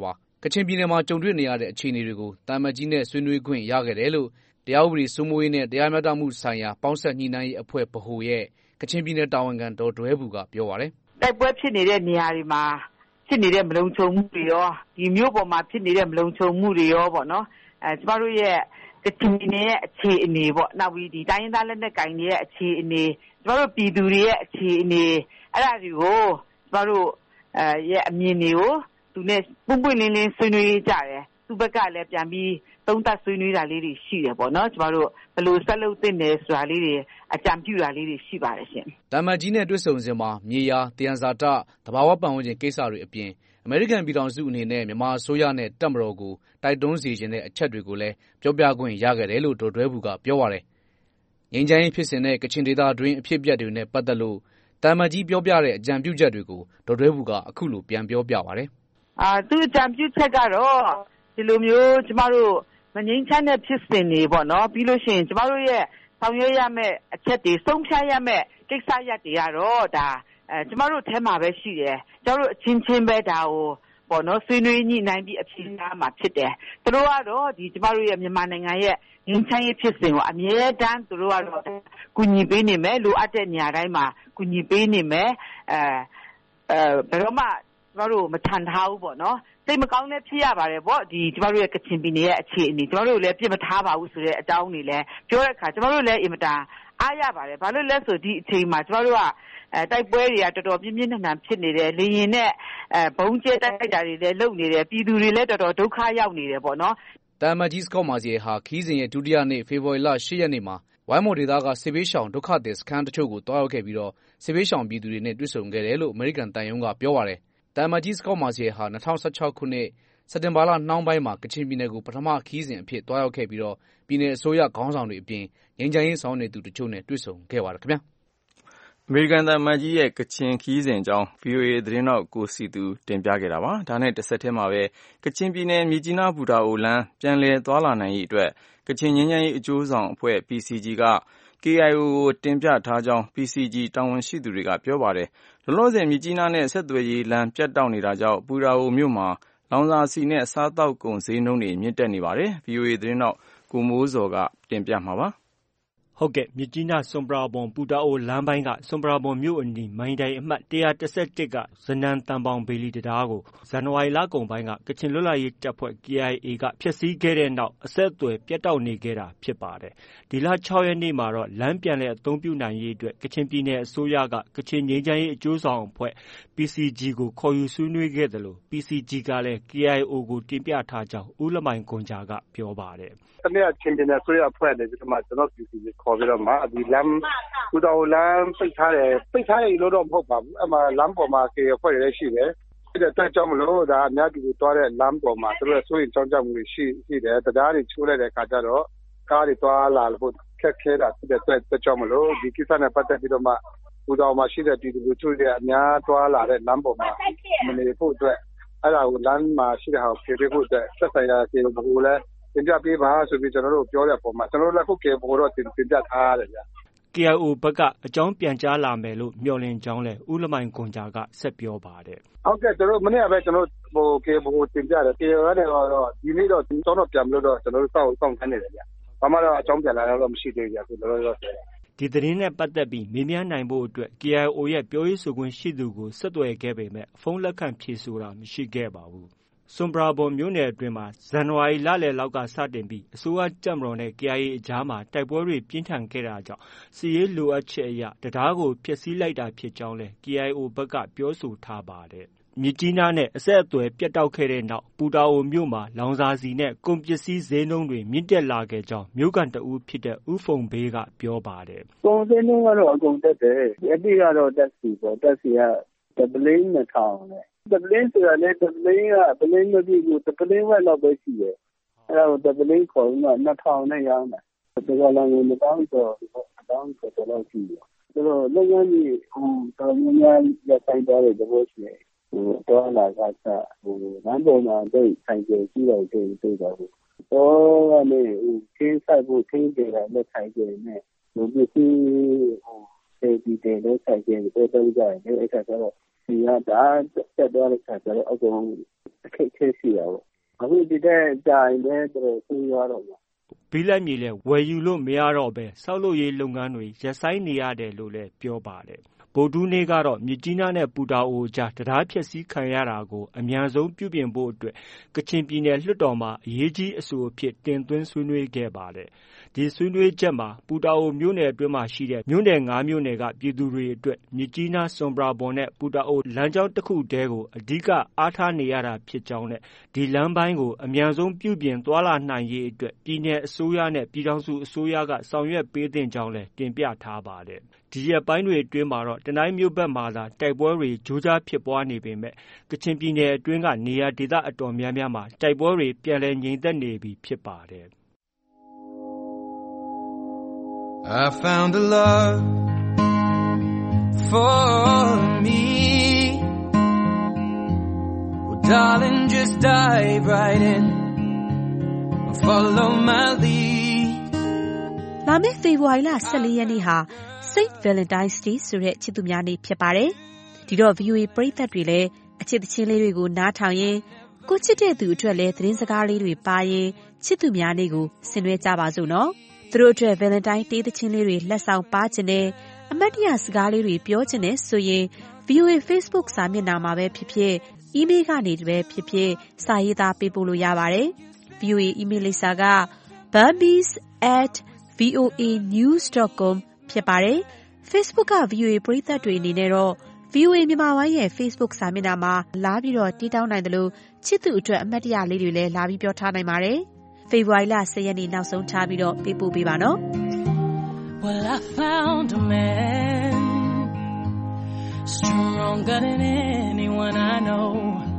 G: ကချင်ပြည်နယ်မှာကြုံတွေ့နေရတဲ့အခြေအနေတွေကိုသံအမတ်ကြီးနဲ့ဆွေးနွေးခွင့်ရခဲ့တယ်လို့တရားဥပဒေစိုးမိုးရေးနဲ့တရားမျှတမှုဆိုင်ရာပေါင်းစပ်ညှိနှိုင်းရေးအဖွဲ့ဗဟိုရဲ့ကချင်ပြည်နယ်တာဝန်ခံဒေါ်ဒွဲဘူကပြောပါတယ်
I: ။တိုက်ပွဲဖြစ်နေတဲ့နေရာတွေမှာဖြစ်နေတဲ့မလုံခြုံမှုတွေရောဒီမြို့ပေါ်မှာဖြစ်နေတဲ့မလုံခြုံမှုတွေရောပေါ့နော်အဲကျမတို့ရဲ့ကချင်ပြည်နယ်ရဲ့အခြေအနေပေါ့နောက်ပြီးဒီတိုင်းရင်းသားလက်နက်ကိုင်တွေရဲ့အခြေအနေကျမတို့ပြည်သူတွေရဲ့အခြေအနေအဲ့ဒါတွေကိုကျမတို့အဲရဲ့အမြင်တွေကိုသူနဲ့ပွင့်ပွင့်လင်းလင်းဆွေးနွေးကြတယ်သူ့ဘက်ကလည်းပြန်ပြီးသုံးသပ်ဆွေးနွေးတာလေးတွေရှိတယ်ပေါ့နော်ကျမတို့ဘယ်လိုဆက်လုပ်သင့်တယ်ဆိုတာလေးတွေအကြံပြုတာလေးတွေရှိပါတယ်ရှင်
G: ။တမန်ကြီးနဲ့တွေ့ဆုံစဉ်မှာမြေယာတယံဇာတသဘာဝပတ်ဝန်းကျင်ကိစ္စတွေအပြင်အမေရိကန်ပြည်ထောင်စုအနေနဲ့မြန်မာအစိုးရနဲ့တပ်မတော်ကိုတိုက်တွန်းစေချင်တဲ့အချက်တွေကိုလည်းပြောပြခွင့်ရခဲ့တယ်လို့ဒေါ်ဒွဲဘူကပြောပါတယ်။ငြိမ်းချမ်းရေးဖြစ်စဉ်နဲ့ကချင်ဒေသတွင်းအဖြစ်အပျက်တွေနဲ့ပတ်သက်လို့တမန်ကြီးပြောပြတဲ့အကြံပြုချက်တွေကိုဒေါ်ဒွဲဘူကအခုလိုပြန်ပြောပြပါတယ်
I: ။အာသူအကြံပြုချက်ကတော့ဒီလိုမျိုးကျမတို့မငြိမ်းချမ်းတဲ့ဖြစ်စဉ်တွေပေါ့နော်ပြီးလို့ရှိရင်ကျမတို့ရဲ့ဆောင်ရွက်ရမယ့်အချက်တွေဆုံးဖြတ်ရမယ့်ကိစ္စရပ်တွေကတော့ဒါအဲကျမတို့ထဲမှာပဲရှိတယ်ကျမတို့အချင်းချင်းပဲဒါကိုပေါ့နော်ဆွေးနွေးညှိနှိုင်းပြီးအဖြေရှာမှာဖြစ်တယ်သူတို့ကတော့ဒီကျမတို့ရဲ့မြန်မာနိုင်ငံရဲ့ငြိမ်းချမ်းရေးဖြစ်စဉ်ကိုအမြဲတမ်းသူတို့ကတော့ကူညီပေးနေမယ်လိုအပ်တဲ့နေရာတိုင်းမှာကူညီပေးနေမယ်အဲအဲဘယ်တော့မှကျမတို့မထန်ထားဘူးပေါ့နော်စိတ်မကောင်းလည်းဖြစ်ရပါတယ်ပေါ့ဒီကျမတို့ရဲ့ကချင်ပြည်နယ်ရဲ့အခြေအနေကျမတို့လည်းပြစ်မထားပါဘူးဆိုတဲ့အကြောင်းတွေလည်းပြောတဲ့အခါကျမတို့လည်းအင်မတန်အားရပါတယ်ဘာလို့လဲဆိုဒီအချိန်မှာကျမတို့ကအဲတိုက်ပွဲတွေကတော်တော်ပြင်းပြင်းထန်ထန်ဖြစ်နေတယ်လေရင်နဲ့အဲဘုံကျဲတိုက်တာတွေလည်းလုပ်နေတယ်ပြည်သူတွေလည်းတော်တော်ဒုက္ခရောက်နေတယ်ပေါ့နော်
G: တမ်မတ်ကြီးစကော့မာစီဟာခီးစဉ်ရဲ့ဒုတိယနေ့ဖေဖော်ဝါရီလ၈ရက်နေ့မှာဝိုင်းမော်ဒေသကစစ်ဘေးရှောင်ဒုက္ခသည်စခန်းတချို့ကိုတွားရောက်ခဲ့ပြီးတော့စစ်ဘေးရှောင်ပြည်သူတွေနဲ့တွေ့ဆုံခဲ့တယ်လို့အမေရိကန်တန်ယုံကပြောပါတယ်တမ်မတ်ကြီးစကော့မာစီဟာ၂၀၁၆ခုနှစ်စက်တင်ဘာလနှောင်းပိုင်းမှာကချင်ပြည်နယ်ကိုပထမခီးစဉ်အဖြစ်တွားရောက်ခဲ့ပြီးတော့ပြည်နယ်အစိုးရခေါင်းဆောင်တွေအပြင်ငြိမ်းချမ်းရေးဆောင်နေသူတချို့နဲ့တွေ့ဆုံခဲ့ပါတယ်ခင်ဗျာ
B: အမေရိကန်သံအမတ်ကြီးရဲ့ကချင်ခီးစဉ်အကြောင်း ဗွီအိုအေသတင်းတောက်ကိုစည်သူတင်ပြခဲ့တာပါ။ဒါနဲ့တစ်ဆက်တည်းမှာပဲကချင်ပြည်နယ်မြစ်ကြီးနားဘူတာအိုလမ်းပြန်လည်သွားလာနိုင်ရေးအတွက်ကချင်ငြိမ်းချမ်းရေးအကျိုးဆောင်အဖွဲ့ ပီစီဂျီ က ကေအိုင်အို ကိုတင်ပြထားကြောင်း ပီစီဂျီ တာဝန်ရှိသူတွေကပြောပါတယ်။လောလောဆယ်မြစ်ကြီးနားနဲ့ဆက်သွယ်ရေးလမ်းပြတ်တောက်နေတာကြောင့်ဘူတာအိုမြို့မှာလောင်စာဆီနဲ့စားသောက်ကုန်ဈေးနှုန်းတွေမြင့်တက်နေပါတယ်။ ဗွီအိုအေသတင်းတောက်ကိုမိုးဇော်ကတင်ပြမှာပါ။
J: ဟုတ်ကဲ့မြစ်ကြီးနားဆွမ်ပရာဘွန်ပူတာအိုလမ်းပိုင်းကဆွမ်ပရာဘွန်မြို့အနီးမိုင်းတိုင်အမှတ်၁၁၁ကဇနန်တန်ပေါင်ဘေလီတံတားကိုဇန်နဝါရီလကုန်ပိုင်းကကချင်လွတ်လပ်ရေးတပ်ဖွဲ့ ကေအိုင်အေ ကဖျက်ဆီးခဲ့တဲ့နောက်အဆက်အသွယ်ပြတ်တောက်နေခဲ့တာဖြစ်ပါတယ်။ဒီလ၆ရက်နေ့မှာတော့လမ်းပြန်လည်အသုံးပြုနိုင်ရေးအတွက်ကချင်ပြည်နယ်အစိုးရကကချင်ငြိမ်းချမ်းရေးအကျိုးဆောင်အဖွဲ့ ပီစီဂျီ ကိုခေါ်ယူဆွေးနွေးခဲ့တယ်လို့ ပီစီဂျီ ကလည်း ကေအိုင်အို ကိုတင်ပြထားကြောင်းဦးလမိုင်ကွန်ဂျာကပြောပါတယ်
K: ။တနေ့ကချင်းပြည်နယ်ဆိုရအဖွဲ့နေပြီးတော့မှကျွန်တော် ပီစီဂျီ ခေါ်ပြီးတော့မှဒီလမ်းဘူတာအိုလမ်းပိတ်ထားတယ်ပိတ်ထားတယ်လို့တော့မဟုတ်ပါဘူးအဲ့မှာလမ်းပေါ်မှာကေအဖွဲ့တွေလည်းရှိတယ်အဲ့ဒါအတွက်ကြောင့်မလို့ဒါအများပြည်သူတွားတဲ့လမ်းပေါ်မှာသူတို့ဆိုရင်ကြောင်းကြမှုရှိရှိတယ်တရားတွေချိုးလိုက်တဲ့အခါကျတော့ကားတွေတွားလာလို့ခက်ခဲတာဖြစ်တဲ့အတွက်ကြောင့်မလို့ဒီကိစ္စနဲ့ပတ်သက်ပြီးတော့မှဘူတာအိုမှာရှိတဲ့ပြည်သူလူထုတွေအများတွားလာတဲ့လမ်းပေါ်မှာမနေဖို့အတွက်အဲ့ဒါကိုလမ်းမှာရှိတဲ့ဟာကိုဖြည့်ပေးဖို့အတွက်ဆက်ဆိုင်ရာကေဘကိုလည်းတင်ပြပေးပါဆိုပြီးကျွန်တော်တို့ပြောတဲ့အပေါ်မှာကျွန်တော်တို့လည်းခုကေဘကိုတော့တင်ပြထားရတယ်ဗျ
J: ကေအိုင်အို ဘက်ကအကြောင်းပြန်ကြားလာမယ်လို့မျှော်လင့်ကြောင်းလဲဦးလမိုင်ကွန်ဂျာကဆက်ပြောပါတယ်
K: ဟုတ်ကဲ့ကျွန်တော်မနေ့ကပဲကျွန်တော်ဟိုကေဘိုတင်ပြတယ်ကေအိုကနေတော့ဒီနေ့တော့ကျွန်တော်ပြန်လို့တော့ကျွန်တော်တို့စောင့်စောင့်ခန်းနေတယ်ဗျဘာမှတော့အကြောင်းပြန်လာတော့မရှိသေးဘူးဗျဆိုတော့တော့
J: ဒီသတင်းနဲ့ပတ်သက်ပြီးမေးမြန်းနိုင်ဖို့အတွက် ကေအိုင်အို ရဲ့ပြောရေးဆိုခွင့်ရှိသူကိုဆက်သွယ်ခဲ့ပေမဲ့ဖုန်းလက်ခံဖြေဆိုတာမရှိခဲ့ပါဘူးဆွမ်ပရာဘွန်မြို့နယ်အတွင်းမှာဇန်နဝါရီလလယ်လောက်ကစတင်ပြီးအစိုးရတပ်မတော်နဲ့ ကေအိုင်အေ အကြားမှာတိုက်ပွဲတွေပြင်းထန်ခဲ့တာကြောင့်စစ်ရေးလိုအပ်ချက်အရတံတားကိုဖျက်ဆီးလိုက်တာဖြစ်ကြောင်းလဲ ကေအိုင်အို ဘက်ကပြောဆိုထားပါတယ်။မြစ်ကြီးနားနဲ့အဆက်အသွယ်ပြတ်တောက်ခဲ့တဲ့နောက်ပူတာအိုမြို့မှာလောင်စာဆီနဲ့ကုန်ပစ္စည်းဈေးနှုန်းတွေမြင့်တက်လာခဲ့ကြောင်းမြို့ကန်တဦးဖြစ်တဲ့ဦးဖုံဘေးကပြောပါတယ်
L: ။ကုန်ဈေးနှုန်းကတော့အကုန်တက်တယ်။အတိကတော့တက်စီပေါ့တက်စီကတပလင်းနှစ်ထောင်နဲ့တပလင်းဆိုတာလေတပလင်းကပလင်းမပြည့်ဘူးတပလင်းဝက်လောက်ပဲရှိတယ်အဲ့ဒါကိုတပလင်းခေါ်ပြီးတော့နှစ်ထောင်နဲ့ရောင်းတယ်ဒီကလာငွေနှစ်ပေါင်းကျော်နှစ်ပေါင်းကျော်တော့ရှိတယ်ဆိုတော့လုပ်ငန်းကြီးဟိုတော်များများရဆိုင်သွားတဲ့သဘောရှိတယ်ဟိုတော့လာကစားဟိုလမ်းပေါ်မှာတိတ်ဆိုင်ကျရှိတော့တိတ်တိတ်တော့တော့ကနေဟိုခင်းဆိုင်ဖို့ခင်းကြတယ်လက်ဆိုင်ကြနေဟိုပစ္စည်းဟိုဒီတဲ့လက်ဆိုင်ကြတယ်တော့ကြတယ်အဲ့ဒါတော့ဒီကဒါတက်သွားတဲ့ခါကျတော့အကုန်အခက်အခဲရှိတာပေါ့အခုဒီတဲ့ကြာရင်လည်းတော်ဆိုးရွားတော့မှာ
J: ဘီလက်မြေလဲဝယ်ယူလို့မရတော့ပဲဆောက်လုပ်ရေးလုပ်ငန်းတွေရပ်ဆိုင်းနေရတယ်လို့လည်းပြောပါတယ်ဗုဒ္ဓနေ့ကတော့မြစ်ကြီးနားနဲ့ပူတာအိုကြားတရားဖြည့်ဆည်းခံရတာကိုအများဆုံးပြုပြင်ဖို့အတွက်ကချင်ပြည်နယ်လွှတ်တော်မှာအရေးကြီးအဆိုအဖြစ်တင်သွင်းဆွေးနွေးခဲ့ပါတယ်ဒီဆွေးနွေးချက်မှာပူတာအိုမြို့နယ်အတွင်းမှာရှိတဲ့မြို့နယ်၅မြို့နယ်ကပြည်သူတွေအတွက်မြစ်ကြီးနားစွန်ပရာဘွန်နဲ့ပူတာအိုလမ်းကြောင်းတစ်ခုတည်းကိုအဓိကအားထားနေရတာဖြစ်ကြောင်းနဲ့ဒီလမ်းပိုင်းကိုအများဆုံးပြုပြင်သွားလာနိုင်ရေးအတွက်ပြည်내အစိုးရနဲ့ပြည်ထောင်စုအစိုးရကဆောင်ရွက်ပေးသင့်ကြောင်းလည်းတင်ပြထားပါတယ်ဒီရက်ပိုင်းတွေအတွင်းမှာတော့တနိုင်းမြို့ဘက်မှာသာတိုက်ပွဲတွေကြိုးကြားဖြစ်ပွားနေပေမဲ့ကချင်ပြည်နယ်အတွင်းကနေရာဒေသအတော်များများမှာတိုက်ပွဲတွေပြန်လည်ငြိမ်သက်နေပြီဖြစ်ပါတယ်
M: I found a love for me Well darling just dive right in and follow my lead
N: လာမယ့်ဖေဖော်ဝါရီလ၁၄ရက်နေ့ဟာ Saint Valentine's Day ဆိုတဲ့ချစ်သူများနေ့ဖြစ်ပါတယ်။ဒီတော့ ဗီအိုအေ ပရိသတ်တွေလည်းအချစ်သချင်းလေးတွေကိုနားထောင်ရင်ကိုချစ်တဲ့သူအတွက်လည်းသတင်းစကားလေးတွေပါရင်ချစ်သူများနေ့ကိုဆင်နွှဲကြပါစို့နော်။သူတို့အတွက် Valentine တေးသချင်းလေးတွေလက်ဆောင်ပါခြင်းနဲ့အမတ်တရစကားလေးတွေပြောခြင်းနဲ့ဆိုရင် ဗီအိုအေ Facebook စာမျက်နှာမှာပဲဖြစ်ဖြစ် email ကနေပဲဖြစ်ဖြစ်စာရေးသားပေးပို့လို့ရပါတယ်။ ဗီအိုအေ email လိပ်စာက burmese at v o a news dot com ဖြစ်ပါတယ်။ Facebook က ဗီအိုအေ ပရိသတ်တွေအနေနဲ့တော့ ဗီအိုအေ မြန်မာပိုင်းရဲ့ Facebook စာမျက်နှာမှာလာပြီးတော့တီးတောင်းနိုင်တယ်လို့ချစ်သူအတွက်အမှတ်တရလေးတွေလည်းလာပြီးပြောထားနိုင်ပါတယ်။ဖေဖော်ဝါရီလ၁၀ရက်နေ့နောက်ဆုံးထားပြီးတော့ပေးပို့ပေးပါနော်။
M: Well I found a man stronger than anyone I know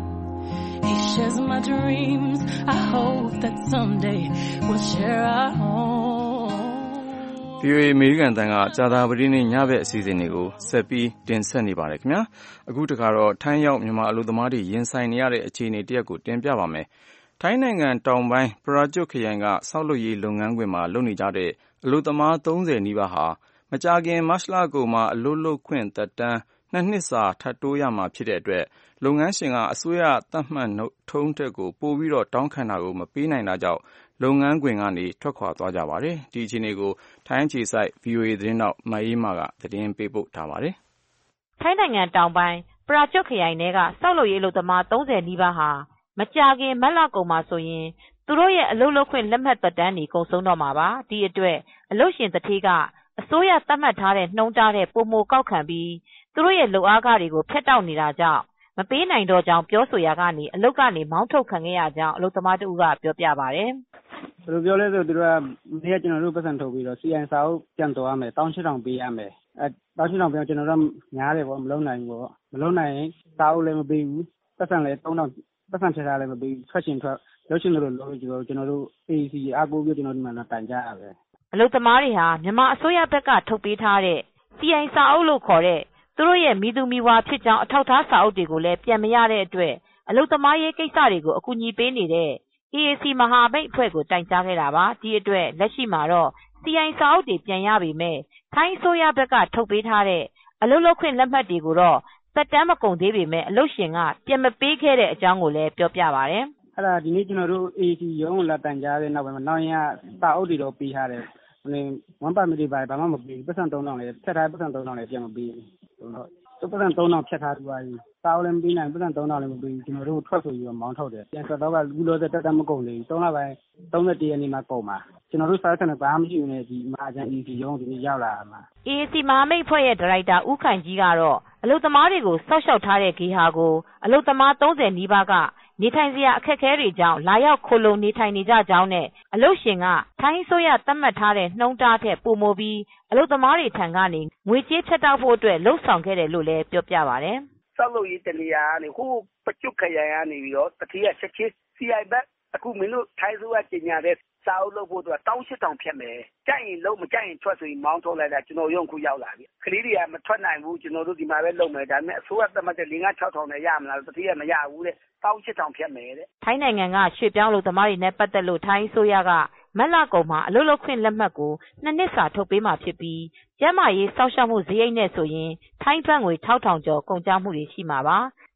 M: He shares my dreams I hope that someday we'll share our home
B: ဗီအိုအေအမေရိကန်တန်ကကြာသပတေးနေ့ညဘက်အစီအစဉ်တွေကိုဆက်ပြီးတင်ဆက်နေပါတယ်ခင်ဗျာအခုတခါတော့ထိုင်းရောက်မြန်မာအလုပ်သမားတွေရင်ဆိုင်နေရတဲ့အခြေအနေတရက်ကိုတင်ပြပါမယ်ထိုင်းနိုင်ငံတောင်ပိုင်းပရာကျွတ်ခရိုင်ကဆောက်လုပ်ရေးလုပ်ငန်းခွင်မှာလုပ်နေကြတဲ့အလုပ်သမား၃၀နီးပါးဟာမကြာခင်မတ်လကုန်မှာအလုပ်လုပ်ခွင့်သက်တမ်းနှစ်နှစ်စာထပ်တိုးရမှာဖြစ်တဲ့အတွက်လုပ်ငန်းရှင်ကအစိုးရသတ်မှတ်ထုံးတက်ကိုပို့ပြီးတော့တောင်းခံတာကိုမပေးနိုင်တာကြောင့်လုပ်ငန်းခွင်ကနေထွက်ခွာသွားကြပါတယ်ဒီအခြေအနေကိုထိုင်းအခြေစိုက် ဗီအိုအေ သတင်းတောက်မအေးမာကသတင်းပေးပို့ထားပါတယ်
O: ထိုင်းနိုင်ငံတောင်ပိုင်းပရာကျွတ်ခရိုင်ထဲကဆောက်လုပ်ရေးအလုပ်သမား၃၀နီးပါးဟာမကြာခင်မတ်လကုန်မှာဆိုရင်သူတို့ရဲ့အလုပ်လုပ်ခွင့်လက်မှတ်သက်တမ်းတွေကုန်ဆုံးတော့မှာပါဒီအတွက်အလုပ်ရှင်တထေးကအစိုးရသတ်မှတ်ထားတဲ့နှုံးတားတဲ့ပုံမိုကောက်ခံပြီးသူတို့ရဲ့လုပ်အားခတွေကိုဖျက်တောက်နေတာကြောင့်မပေးနိုင်တော့ကြောင်းပြောဆိုရာကနေအလုပ်ကနေမောင်းထုတ်ခံခဲ့ရကြောင်းအလုပ်သမားတဦးကပြောပြပါတယ်
P: ဘယ်လိုပြောလဲဆိုသူတို့ကဒီကကျွန်တော်တို့ပတ်စံထုတ်ပြီးတော့ စီ အိုင် စာအုပ်ပြန်တော်ရမယ်၁၈၀၀၀ပေးရမယ်အဲ၁၈၀၀၀ပြန်ကျွန်တော်တို့ညားတယ်ပေါ့မလုံးနိုင်ဘူးပေါ့မလုံးနိုင်ရင်စာအုပ်လည်းမပေးဘူးပတ်စံလည်း၃၀၀၀ပတ်စံထည့်ထားလည်းမပေးဘူးထွက်ရှင်ထွက်လို့ရှင်လို့လို့ကျွန်တော်ကျွန်တော်တို့ အေ စီ အားကိုးပြီးကျွန်တော်ဒီမှာတိုင်ကြရပဲ
O: အလုပ်သမားတွေဟာမြန်မာအစိုးရဘက်ကထုတ်ပေးထားတဲ့ စီ အိုင် စာအုပ်လို့ခေါ်တဲ့သူတို့ရဲ့မိသူမိဝါဖြစ်ကြောင်းအထောက်အထားစာအုပ်တွေကိုလည်းပြန်မရတဲ့အတွက်အလုပ်သမားရေးကိစ္စတွေကိုအကူအညီပေးနေတဲ့ အေ အေ စီ မဟာမိတ်အဖွဲ့ကိုတိုင်ကြားခဲ့တာပါဒီအတွက်လက်ရှိမှာတော့ စီ အိုင် စာအုပ်တွေပြန်ရပေမဲ့ထိုင်းအစိုးရဘက်ကထုတ်ပေးထားတဲ့အလုပ်လုပ်ခွင့်လက်မှတ်တွေကိုတော့သက်တမ်းမကုန်သေးပေမဲ့အလုပ်ရှင်ကပြန်မပေးခဲ့တဲ့အကြောင်းကိုလည်းပြောပြပါတယ်
P: အဲ့ဒါဒီနေ့ကျွန်တော်တို့ အေ စီ ရုံးကိုလာတိုင်ကြားတဲ့နောက်ပိုင်းမှာနောက်ရင်ကစာအုပ်တွေတော့ပေးထားတယ်ဝန်ပါမီတွေဘာမှမပေးဘူးပတ်စံ၃၀၀၀လည်းဖြတ်ထားပတ်စံ၃၀၀၀လည်းပြန်မပေးဘူးသူပတ်စံ၃၀၀၀ဖြတ်ထားပြီးသွားပြီစာအုပ်လည်းမပေးနိုင်ပတ်စံ၃၀၀၀လည်းမပေးဘူးကျွန်တော်တို့ထွက်ဆိုပြီးတော့မောင်းထုတ်တယ်ပြန်ထွက်တော့ကလူလို့တက်တက်မကုန်သေးဘူး၃လပိုင်း၃၁ရက်နေ့မှကုန်မှာကျွန်တော်တို့စာဆက်နဲ့ဘာမှမရှိဘူးနဲ့ဒီမာဂျန် အေ စီ ရုံးဒီနေ့ရောက်လာမှာ
O: အေ အေ စီ မဟာမိတ်ဖွဲ့ရဲ့ဒါရိုက်တာဦးခိုင်ကြီးကတော့အလုပ်သမားတွေကိုစောက်ရှောက်ထားတဲ့ဂေဟာကိုအလုပ်သမား၃၀နီးပါးကနေထိုင်စရာအခက်အခဲတွေကြောင့်လာရောက်ခိုလုံနေထိုင်နေကြကြောင်းနဲ့အလုပ်ရှင်ကထိုင်းအစိုးရသတ်မှတ်ထားတဲ့နှုံးတားထက်ပိုမိုပြီးအလုပ်သမားတွေထံကနေငွေကြေးဖြတ်တောက်ဖို့အတွက်လှုံ့ဆော်ခဲ့တယ်လို့လည်းပြောပြပါတယ်
Q: ။ဆောက်လုပ်ရေးတနေရာကနေဟိုပကျွတ်ခရိုင်ကနေပြီးတော့တတိယချက်ချင်း စီ အိုင် ဘက်အခုမင်းတို့ထိုင်းအစိုးရကြီးညာတဲ့စာအုပ်လုပ်ဖို့အတွက်၁၈၀၀၀ဖြတ်မယ်။ကြိုက်ရင်လုံးမကြိုက်ရင်ထွက်ဆိုရင်မောင်းထုတ်လိုက်တာကျွန်တော်ရုံခုရောက်လာပြီ။ကလေးတွေကမထွက်နိုင်ဘူးကျွန်တော်တို့ဒီမှာပဲလုပ်မယ်ဒါပေမဲ့အစိုးရသတ်မှတ်တဲ့၄၅၆ထောင်နဲ့ရမလားတတိယမရဘူးတဲ့၁၈၀၀၀ဖြတ်မယ်တဲ့
O: ထိုင်းနိုင်ငံကရွှေပြောင်းလုပ်သမားတွေနဲ့ပတ်သက်လို့ထိုင်းအစိုးရကမတ်လကုန်မှာအလုပ်လုပ်ခွင့်လက်မှတ်ကိုနှစ်နှစ်စာထုတ်ပေးမှာဖြစ်ပြီးကျန်းမာရေးစောင့်ရှောက်မှုစရိတ်နဲ့ဆိုရင်ထိုင်းဘတ်ငွေ၆ထောင်ကျော်ကုန်ကျမှုတွေရှိမှာပါ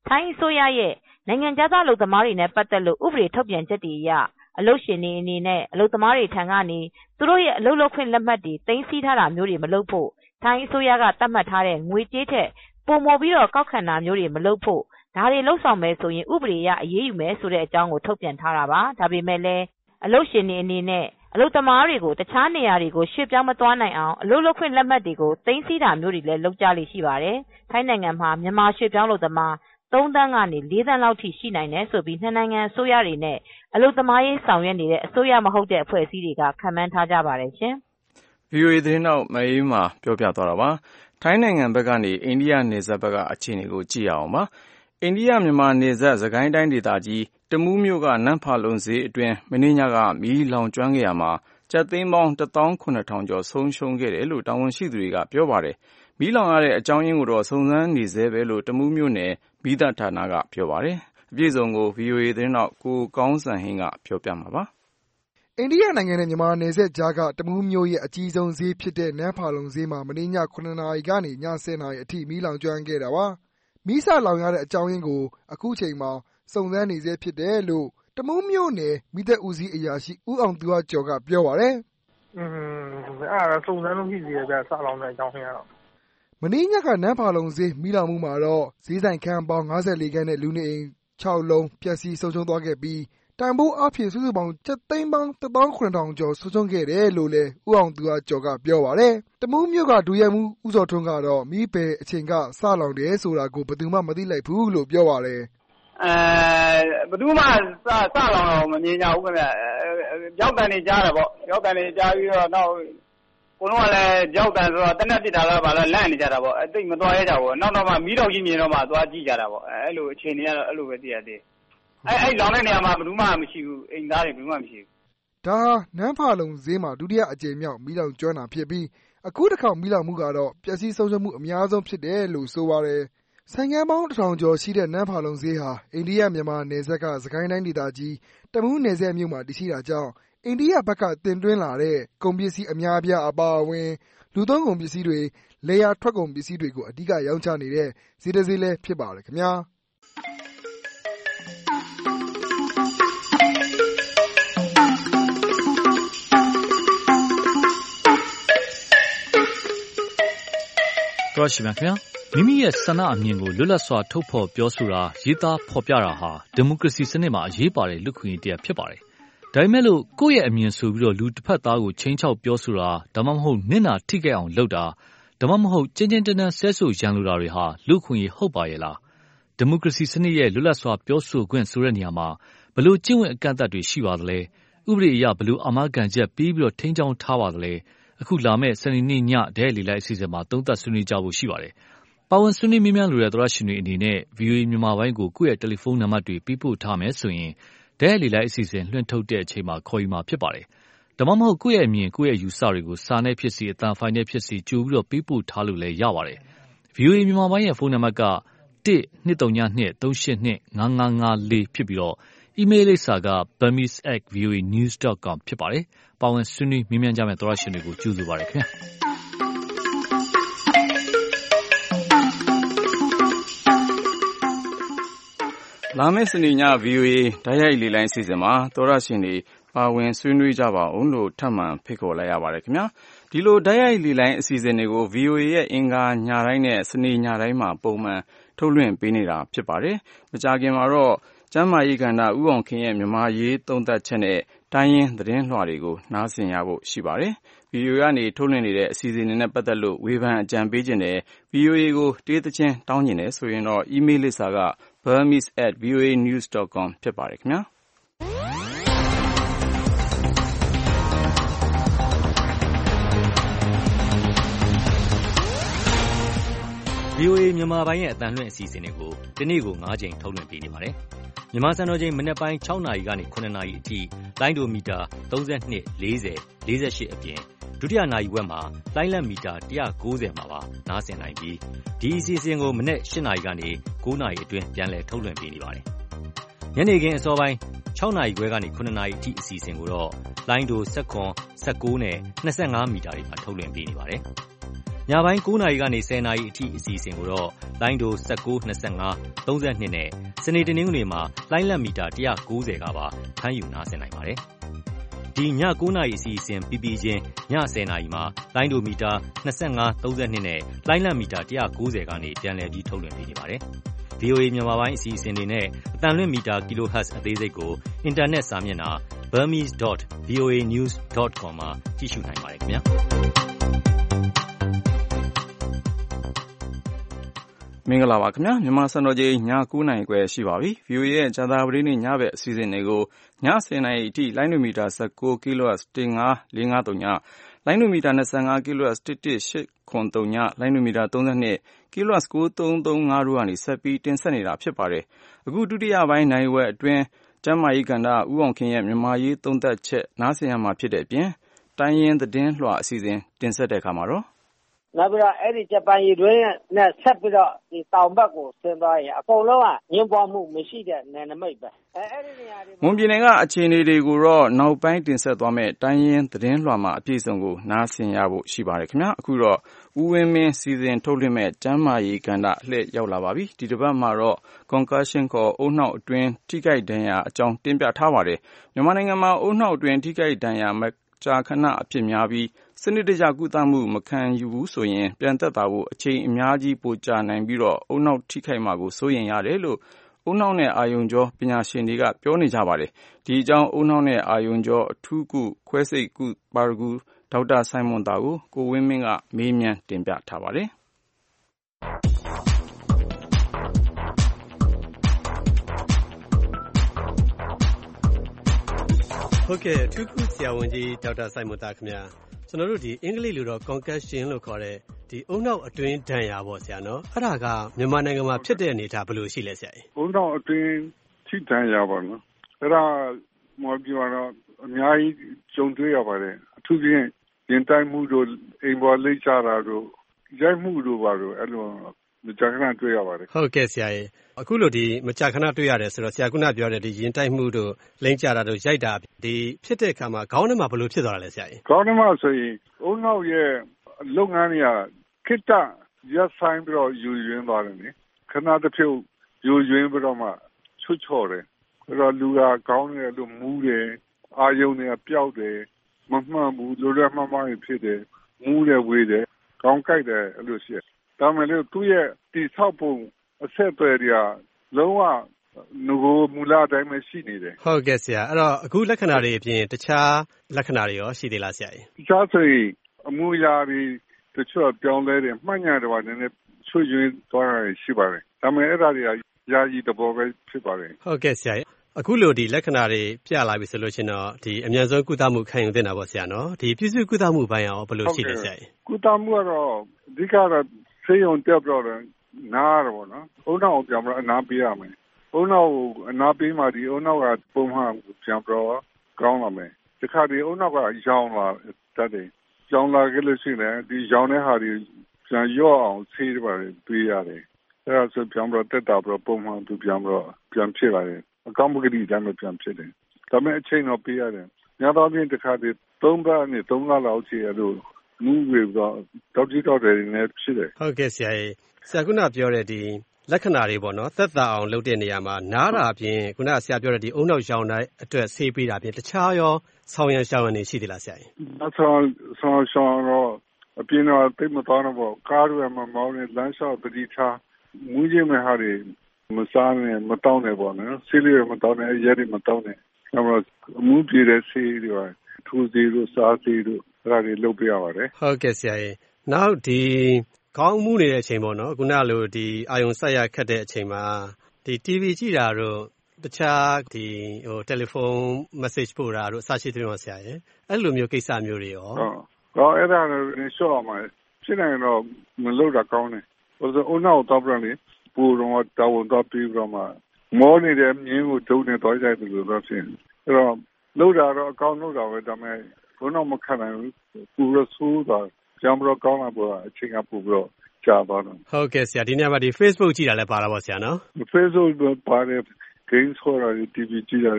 O: ထိုင်းအစိုးရရဲ့နိုင်ငံခြားသားအလုပ်သမားတွေနဲ့ပတ်သက်လို့ဥပဒေထုတ်ပြန်ချက်တွေအရအလုပ်ရှင်တွေအနေနဲ့အလုပ်သမားတွေထံကနေသူတို့ရဲ့အလုပ်လုပ်ခွင့်လက်မှတ်တွေသိမ်းဆည်းထားတာမျိုးတွေမလုပ်ဖို့ထိုင်းအစိုးရကသတ်မှတ်ထားတဲ့ငွေကြေးထက်ပိုမိုပြီးတော့ကောက်ခံတာမျိုးတွေမလုပ်ဖို့ဒါတွေလှုပ်ဆောင်မယ်ဆိုရင်ဥပဒေအရအရေးယူမယ်ဆိုတဲ့အကြောင်းကိုထုတ်ပြန်ထားတာပါဒါပေမဲ့လည်းအလုပ်ရှင်တွေအနေနဲ့အလုပ်သမားတွေကိုတခြားနေရာတွေကိုရွှေ့ပြောင်းမသွားနိုင်အောင်အလုပ်လုပ်ခွင့်လက်မှတ်တွေကိုသိမ်းဆည်းတာမျိုးတွေလည်းလုပ်ကြလိမ့်ရှိပါတယ်ထိုင်းနိုင်ငံမှာမြန်မာရွှေ့ပြောင်းလုပ်သမားသုံးသန်းကနေလေးသန်းလောက်ထိရှိနိုင်တယ်ဆိုပြီးနှစ်နိုင်ငံအစိုးရတွေနဲ့အလုပ်သမားရေးဆောင်ရွက်နေတဲ့အစိုးရမဟုတ်တဲ့အဖွဲ့အစည်းတွေကခန့်မှန်းထားကြပါတယ်ရှင်။
B: ဗွီအိုအေ သတင်းထောက်မအေးမာပြောပြသွားတာပါ။ထိုင်းနိုင်ငံဘက်ကနေအိန္ဒိယနယ်စပ်ဘက်ကအခြေအနေကိုကြည့်ရအောင်ပါ။အိန္ဒိယမြန်မာနယ်စပ်စကိုင်းတိုင်းဒေသကြီးတမူးမြို့ကနန်းဖာလုံဈေးအတွင်းမနေ့ညကမီးလောင်ကျွမ်းခဲ့ရမှာကျပ်သိန်းပေါင်းတစ်သောင်းခုနှစ်ထောင်ကျော်ဆုံးရှုံးခဲ့တယ်လို့တာဝန်ရှိသူတွေကပြောပါတယ်။မီးလောင်ရတဲ့အကြောင်းရင်းကိုတော့စုံစမ်းနေဆဲပဲလို့တမူးမြို့နယ်မီးသတ်ဌာနကပြောပါတယ်။အပြည့်အစုံကို ဗွီအိုအေ သတင်းထောက်ကိုကောင်းစံဟင်းကပြောပြမှာပါ
R: ။အိန္ဒိယနိုင်ငံနဲ့မြန်မာနယ်စပ်ကြားကတမူးမြို့ရဲ့အကြီးဆုံးဈေးဖြစ်တဲ့နန်းဖာလုံဈေးမှာမနေ့ညခုနှစ်နာရီကနေညဆယ်နာရီအထိမီးလောင်ကျွမ်းခဲ့တာပါ။မီးစလောင်ရတဲ့အကြောင်းရင်းကိုအခုချိန်မှာစုံစမ်းနေဆဲဖြစ်တယ်လို့တမူးမြို့နယ်မီးသတ်ဦးစီးအရာရှိဦးအောင်သူရကျော်ကပြောပါတယ်
S: ။อืมအဲ့ဒါစုံစမ်းလို့ဖြစ်စီရပြစလောင်တဲ့အကြောင်းရင်းကတော့
R: မနေ့ညကနန်းဖာလုံဈေးမီးလောင်မှုမှာတော့ဈေးဆိုင်ခန်းပေါင်း၅၄ခန်းနဲ့လူနေအိမ်၆လုံးပျက်စီးဆုံးရှုံးသွားခဲ့ပြီးတန်ဖိုးအဖြစ်စုစုပေါင်းကျပ်သိန်းပေါင်းတစ်သောင်းခုနှစ်ထောင်ကျော်ဆုံးရှုံးခဲ့တယ်လို့လည်းဦးအောင်သူကကျော်ကပြောပါတယ်။တမူးမြို့ကဒူရဲမှုဦးစောထွန်းကတော့မီးပယ်အချိန်ကစလောင်တယ်ဆိုတာကိုဘယ်သူမှမသိလိုက်ဘူးလို့ပြောပါတယ်
T: ။အဲဘယ်သူမှစစလောင်တော့မမြင်ကြဘူးခင်ဗျ။ကြောက်တန်နေကြားတယ်ပေါ့။ကြောက်တန်နေကြားပြီးတော့နောက်ကိုလုံးကလည်းကြောက်တန်ဆိုတော့တနက်ပစ်တာလားဗာလားလန့်နေကြတာပေါ့။အသိမသွားရကြဘူး။နောက်တော့မှမီးတော့ကြီးမြင်တော့မှသွားကြည့်ကြတာပေါ့။အဲ့လိုအခြေအနေကတော့အဲ့လိုပဲသိရသေးတယ်။အဲ့အဲ့လောင်တဲ့နေရာမှာဘယ်သူမှမရှိဘူးအိမ်သားတွေဘယ်သူမှမရှိဘူး
R: ။ဒါဟာနန်းဖာလုံဈေးမှာဒုတိယအကြိမ်မြောက်မီးလောင်ကျွမ်းတာဖြစ်ပြီးအခုတစ်ခေါက်မီးလောင်မှုကတော့ပျက်စီးဆုံးရှုံးမှုအများဆုံးဖြစ်တယ်လို့ဆိုပါတယ်။ဆိုင်ငန်းပေါင်းတစ်ထောင်ကျော်ရှိတဲ့နန်းဖာလုံဈေးဟာအိန္ဒိယမြန်မာနယ်စပ်ကစကိုင်းတိုင်းဒေသကြီးတမူးနယ်စပ်မြို့မှာတည်ရှိတာကြောင့်အိန္ဒိယဘက်ကတင်သွင်းလာတဲ့ကုန်ပစ္စည်းအများအပြားအပါအဝင်လူသုံးကုန်ပစ္စည်းတွေလေယာထွက်ကုန်ပစ္စည်းတွေကိုအဓိကရောင်းချနေတဲ့ဈေးတစ်ဈေးလည်းဖြစ်ပါတယ်ခင်ဗျာ။
U: တော်ရှိပါခင်ဗျာမိမိရဲ့ဆန္ဒအမြင်ကိုလွတ်လပ်စွာထုတ်ဖော်ပြောဆိုတာရေးသားဖော်ပြတာဟာဒီမိုကရေစီစနစ်မှာအရေးပါတဲ့လူ့ခွင့်ရေးတရားဖြစ်ပါတယ်။ဒါပေမဲ့လို့ကိုယ့်ရဲ့အမြင်ဆိုပြီးတော့လူတစ်ဖက်သားကိုချင်းချောက်ပြောဆိုတာဒါမှမဟုတ်မျက်နှာထိခဲ့အောင်လုပ်တာဒါမှမဟုတ်ကျဉ်းကျဉ်းတန်းတန်းဆဲဆိုရန်လိုတာတွေဟာလူ့ခွင့်ရေးဟုတ်ပါရဲ့လား။ဒီမိုကရေစီစနစ်ရဲ့လွတ်လပ်စွာပြောဆိုခွင့်ဆိုတဲ့နေရာမှာဘလို့ကျင့်ဝတ်အကန့်အသတ်တွေရှိပါသလဲ။ဥပဒေအရဘလို့အာမခံချက်ပြီးပြီးတော့ထိန်းချောင်းထားပါသလဲ။အခုလာမဲ့စနေနေ့ညဒဲလီလိုက်အစီအစဉ်မှာသုံးသပ်ဆွေးနွေးကြဖို့ရှိပါတယ်။ပါဝင်ဆွေးနွေးမြများလိုတဲ့သောရရှင်တွေအနေနဲ့ ဗွီအိုအေ မြန်မာပိုင်းကိုကိုယ့်ရဲ့တယ်လီဖုန်းနံပါတ်တွေပေးပို့ထားမယ်ဆိုရင်ဒဲလီလိုက်အစီအစဉ်လွှင့်ထုတ်တဲ့အချိန်မှာခေါ်ယူမှာဖြစ်ပါတယ်။ဒါမှမဟုတ်ကိုယ့်ရဲ့အမြင်ကိုယ့်ရဲ့ယူဆတွေကိုစာနဲ့ဖြစ်စီအသံဖိုင်နဲ့ဖြစ်စီကြိုပြီးတော့ပေးပို့ထားလို့လည်းရပါတယ်။ ဗွီအိုအေ မြန်မာပိုင်းရဲ့ဖုန်းနံပါတ်ကတစ်နှစ်သုံးညနှစ်သုံးရှစ်နှစ်ငါးငါးငါးလေးဖြစ်ပြီးတော့အီးမေးလ်လိပ်စာက burmese at v o a news dot com ဖြစ်ပါတယ်။ပါဝင်ဆွေးနွေးမြများကြမယ့်သောရရှင်တွေကိုကြိုဆိုပါရခင်ဗျာ။
B: လာမယ့်စနေည ဗွီအိုအေဓာတ်ရိုက်လေလိုင်းအစီအစဉ်မှာသောရရှင်တွေပါဝင်ဆွေးနွေးကြပါအောင်လို့ထပ်မံဖိတ်ခေါ်လိုက်ရပါတယ်ခင်ဗျာဒီလိုဓာတ်ရိုက်လေလိုင်းအစီအစဉ်တွေကို ဗွီအိုအေရဲ့အင်္ဂါညတိုင်းနဲ့စနေညတိုင်းမှာပုံမှန်ထုတ်လွှင့်ပေးနေတာဖြစ်ပါတယ်မကြာခင်မှာတော့ကျမ်းမာရေးကဏ္ဍဦးအောင်ခင်ရဲ့မြန်မာရေးသုံးသပ်ချက်နဲ့တိုင်းရင်းသတင်းလွှာတွေကိုနားဆင်ရဖို့ရှိပါတယ်ဗွီအိုအေကနေထုတ်လွှင့်နေတဲ့အစီအစဉ်တွေနဲ့ပတ်သက်လို့ဝေဖန်အကြံပေးခြင်းနဲ့ ဗွီအိုအေကိုတေးသချင်းတောင်းကျင်တယ်ဆိုရင်တော့အီးမေးလ်လိပ်စာက burmese at v o a news dot com ဖြစ်ပါတယ်ခင်ဗျာ။
U: ဗွီအိုအေ မြန်မာပိုင်းရဲ့အသံလွှင့်အစီအစဉ်တွေကိုဒီနေ့ကို၅ကြိမ်ထုတ်လွှင့်ပေးနေပါတယ်။မြန်မာစံတော်ချိန်မနက်ပိုင်း၆နာရီကနေ၇နာရီအထိလိုင်းဒိုမီတာ၃၂ ၄၀ ၄၈အပြင်ဒုတိယနာရီဝက်မှာလိုင်းလံမီတာ၁၉၀မှာပါနားဆင်နိုင်ပြီးဒီအစီအစဉ်ကိုမနက်၈နာရီကနေ၉နာရီအတွင်းပြန်လည်ထုတ်လွှင့်ပေးနေပါတယ်။ညနေခင်းအစောပိုင်း၆နာရီခွဲကနေ၇နာရီအထိအစီအစဉ်ကိုတော့လိုင်းဒို၁၇ ၁၉နဲ့၂၅မီတာတွေမှာထုတ်လွှင့်ပေးနေပါတယ်။ညပိုင်းကိုးနာရီကနေဆယ်နာရီအထိအစီအစဉ်ကိုတော့လိုင်းဒို၁၉ ၂၅ ၃၂နဲ့စနေတနင်္ဂနွေမှာလိုင်းလက်မီတာ၁၉၀ကပါဖမ်းယူနားဆင်နိုင်ပါတယ်။ဒီညကိုးနာရီအစီအစဉ်ပြီးပြီးချင်းညဆယ်နာရီမှာလိုင်းဒိုမီတာ၂၅ ၃၂နဲ့လိုင်းလက်မီတာ၁၉၀ကနေပြန်လည်ပြီးထုတ်လွှင့်ပေးနေပါတယ်။ဗွီအိုအေ မြန်မာပိုင်းအစီအစဉ်တွေနဲ့အသံလွှင့်မီတာ kilohertz အသေးစိတ်ကိုအင်တာနက်စာမျက်နှာ burmese dot voa news dot com မှာကြည့်ရှုနိုင်ပါတယ်ခင်ဗျာ
B: မင်္ဂလာပါခင်ဗျာမြန်မာစံတော်ချိန်ည9နာရီခွဲရှိပါပြီ ဗီအိုအေ ရဲ့ဂျာတာပတိနေ့ညဘက်အစီအစဉ်တွေကိုညဆယ်နာရီအထိလိုင်းဒိုမီတာ၁၉ kilohertz ၁၅၄၅၃ညလိုင်းဒိုမီတာ၂၅ kilohertz ၁၁၈၇၃ညလိုင်းဒိုမီတာ၃၂ kilohertz ၉၃၃၅တို့ကနေဆက်ပြီးတင်ဆက်နေတာဖြစ်ပါတယ်အခုဒုတိယပိုင်းနိုင်ဝက်အတွင်းကျမ်းမာရေးကဏ္ဍဦးအောင်ခင်ရဲ့မြန်မာရေးသုံးသပ်ချက်နားဆင်ရမှာဖြစ်တဲ့အပြင်တိုင်းရင်းသတင်းလွှာအစီအစဉ်တင်ဆက်တဲ့အခါမှာတော့
A: နောက်ပြီးတော့အဲ့ဒီဂျပန်ရေတွင်းနဲ့ဆက်ပြီးတော့ဒီတောင်ဘက်ကိုဆင်းသွားရင်အကုန်လုံးကညှဉ်းပွားမှုမရှိတဲ့နယ်နိမိတ်ပဲအဲအဲ့ဒီနေရာတွေ
B: မွန်ပြည်နယ်ကအခြေအနေတွေကိုတော့နောက်ပိုင်းတင်ဆက်သွားမယ့်တိုင်းရင်းသတင်းလွှာမှာအပြည့်စုံကိုနားဆင်ရဖို့ရှိပါတယ်ခင်ဗျာအခုတော့ဦးဝင်းမင်းစီစဉ်ထုတ်လွှင့်မဲ့ကျမ်းမာရေးကဏ္ဍလှည့်ရောက်လာပါပြီဒီတစ်ပတ်မှာတော့ concussion ခေါ်အုံနှောက်အတွင်းထိခိုက်ဒဏ်ရာအကြောင်းတင်ပြထားပါတယ်မြန်မာနိုင်ငံမှာအုံနှောက်အတွင်းထိခိုက်ဒဏ်ရာကြာခဏအဖြစ်များပြီးစနစ်တကျကုသမှုမခံယူဘူးဆိုရင်ပြန်သက်သာဖို့အချိန်အများကြီးပိုကြာနိုင်ပြီးတော့အုံနှောက်ထိခိုက်မှာကိုစိုးရိမ်ရတယ်လို့အုံနှောက်နဲ့အာရုံကြောပညာရှင်တွေကပြောနေကြပါတယ်ဒီအကြောင်းအုံနှောက်နဲ့အာရုံကြောအထူးကုခွဲစိတ်ကုပါရဂူဒေါက်တာဆိုင်မွန်တာကိုကိုဝင်းမင်းကမေးမြန်းတင်ပြထားပါတယ်
E: ဟုတ်ကဲ့အထူးကုဆရာဝန်ကြီးဒေါက်တာဆိုင်မွန်တာခင်ဗျာကျွန်တော်တို့ဒီအင်္ဂလိပ်လိုတော့ concussion လို့ခေါ်တဲ့ဒီအုံနောက်အတွင်းဒဏ်ရာပေါ့ဆရာနော်အဲ့ဒါကမြန်မာနိုင်ငံမှာဖြစ်တဲ့အနေအထားဘယ်လိုရှိလဲဆရာကြီး
V: အုံနောက်အတွင်းထိဒဏ်ရာပေါ့နော်အဲ့ဒါမော်ပြောတော့အများကြီးကြုံတွေ့ရပါတယ်အထူးဖြင့်ရင်တိုက်မှုတို့အိမ်ပေါ်လိပ်ချတာတို့ရိုက်မှုတို့ပါတော့အဲ့လိုမကြာခဏတွေ့ရပါတယ်
E: ဟုတ်ကဲ့ဆရာကြီးအခုလိုဒီမကြာခဏတွေ့ရတယ်ဆိုတော့ဆရာကပြောတဲ့ဒီရင်တိုက်မှုတို့လိမ့်ကြတာတို့ရိုက်တာဒီဖြစ်တဲ့အခါမှာခေါင်းထဲမှာဘယ်လိုဖြစ်သွားတာလဲဆရာကြီး
V: ခေါင်းထဲမှာဆိုရင်အုံနောက်ရဲ့လုပ်ငန်းတွေကခိတ္တရပ်ဆိုင်ပြီးတော့ယူရင်းသွားတယ်လေခဏတစ်ဖြုတ်ယူရင်းပြီးတော့မှချွတ်ချော်တယ်အဲ့တော့လူကခေါင်းထဲလို့မူးတယ်အာယုံတွေကပျောက်တယ်မမှန်ဘူးလိုရမှန်မှန်ဖြစ်တယ်မူးတယ်ဝေးတယ်ခေါင်းကိုက်တယ်အဲ့လိုရှိတယ်ဒါမှလည်းသူ့ရဲ့တိဆောက်ပုံအဆက်အသွယ်တွေကလုံးဝငိုမူလအတိုင်းပဲရှိနေတယ်
E: ဟုတ်ကဲ့ဆရာအဲ့တော့အခုလက္ခဏာတွေအပြင်တခြားလက္ခဏာတွေရောရှိသေးလားဆရာကြီး
V: တခြားဆိုရင်အမှုရာတွေတချို့ပြောင်းလဲတယ်မှတ်ညာတော့နည်းနည်းချွတ်ယွင်းသွားတာရှိပါတယ်ဒါပေမဲ့အဲ့ဒါတွေကယာယီတဘောပဲဖြစ်ပါတယ်
E: ဟုတ်ကဲ့ဆရာကြီးအခုလိုဒီလက္ခဏာတွေပြလာပြီဆိုလို့ရှိရင်တော့ဒီအမြန်ဆုံးကုသမှုခံယူသင့်တာပေါ့ဆရာနော်ဒီပြုစုကုသမှုပိုင်းရောဘယ်လိုရှိလဲဆရာကြီး
V: ကုသမှုကတော့အဓိကတော့ဆေးရုံတက်ပြီးတော့နားရတော့နော်အုံနောက်ပြန်ပြီးအနားပေးရမယ်အုံနောက်အနားပေးမှဒီအုံနောက်ကပုံမှန်ပြန်ပြီးတော့ကောင်းလာမယ်ဒီခါဒီအုံနောက်ကရောင်းလာတတ်တယ်ရောင်းလာကြလို့ရှိရင်ဒီရောင်းတဲ့ဟာတွေပြန်ရော့အောင်ဆေးတွေပါပေးရတယ်အဲ့ဒါဆိုပြန်ပြီးတက်တာပြီးတော့ပုံမှန်သူပြန်ပြီးတော့ပြန်ဖြစ်လာတယ်အကောင့်ပကတိအတိုင်းပြန်ဖြစ်တယ်ဒါပေမဲ့အချိန်တော့ပေးရတယ်ညတော့ပြင်တစ်ခါဒီသုံးပတ်နဲ့သုံးလလောက်ရှိရလို့မူဝေတော့တောက်ကြည့်တော့တယ်နေဖြစ်တယ်
E: ဟုတ်ကဲ့ဆရာကြီးဆရာကပြောတဲ့ဒီလက္ခဏာတွေပေါ့နော်သက်သာအောင်လုပ်တဲ့နေရာမှာနားတာအပြင်ခုနကဆရာပြောတဲ့ဒီအုံနောက်ရောင်တိုင်းအတွက်ဆေးပေးတာအပြင်တခြားရောဆောင်းရံရှောင်းရံနေရှိသေးလားဆရာကြီး
V: ဆောင်းဆောင်းရှောင်းတော့အပြင်တော့တိတ်မတော်တော့ပေါ့ကားတွေမှာမောင်းနေလမ်းလျှောက်တတိထားမူးခြင်းမဲ့ဟာတွေမစားနဲ့မတောင်းနဲ့ပေါ့နော်ဆေးလေးတွေမတောင်းနဲ့ရဲတွေမတောင်းနဲ့အဲ့တော့အမှုပြေတဲ့ဆေးတွေထူးဆေးတို့စားဆေးတို့အဲ့ဒါတွေလုပ်ပြရပါတယ်
E: ဟုတ်ကဲ့ဆရာကြီးနောက်ဒီခေါင်းမူးနေတဲ့အချိန်ပေါ့နော်ခုနလိုဒီအာယုံဆက်ရခတ်တဲ့အချိန်မှာဒီ တီဗီ ကြည့်တာတို့တခြားဒီဟိုတယ်လီဖုန်း message ပို့တာတို့အစရှိတဲ့တော့ဆရာကြီးအဲ့လိုမျိုးကိစ္စမျိုးတွေရော
V: ဟုတ်တော့အဲ့ဒါလည်းရှော့အောင်ပါဖြစ်နိုင်တော့မလုပ်တာကောင်းတယ်ဟိုဆိုအုံနောက်တော့ပြန်လေပူတော့တောင်းတော့ပြီးတော့မှမောနေတဲ့မြင်းကိုဒုံနဲ့တွားကြတယ်လို့တော့ဖြစ်အဲ့တော့လုပ်တာတော့အကောင်းလုပ်တာပဲဒါပေမဲ့ဘုံတော့မခံနိုင်ဘူးပူရဆိုးတာကျောင်းဘရောကောင်းလာပေါ်အချိန်ကပူပြီးတော့ကြာသွားတယ်
E: ဟုတ်ကဲ့ဆရာဒီနေ့မှာဒီ Facebook ကြည့်တာလည်းပါတာပေါ့ဆရာနော်
V: Facebook ပါတယ် games ခေါ်တာ တီဗီ ကြည့်တာ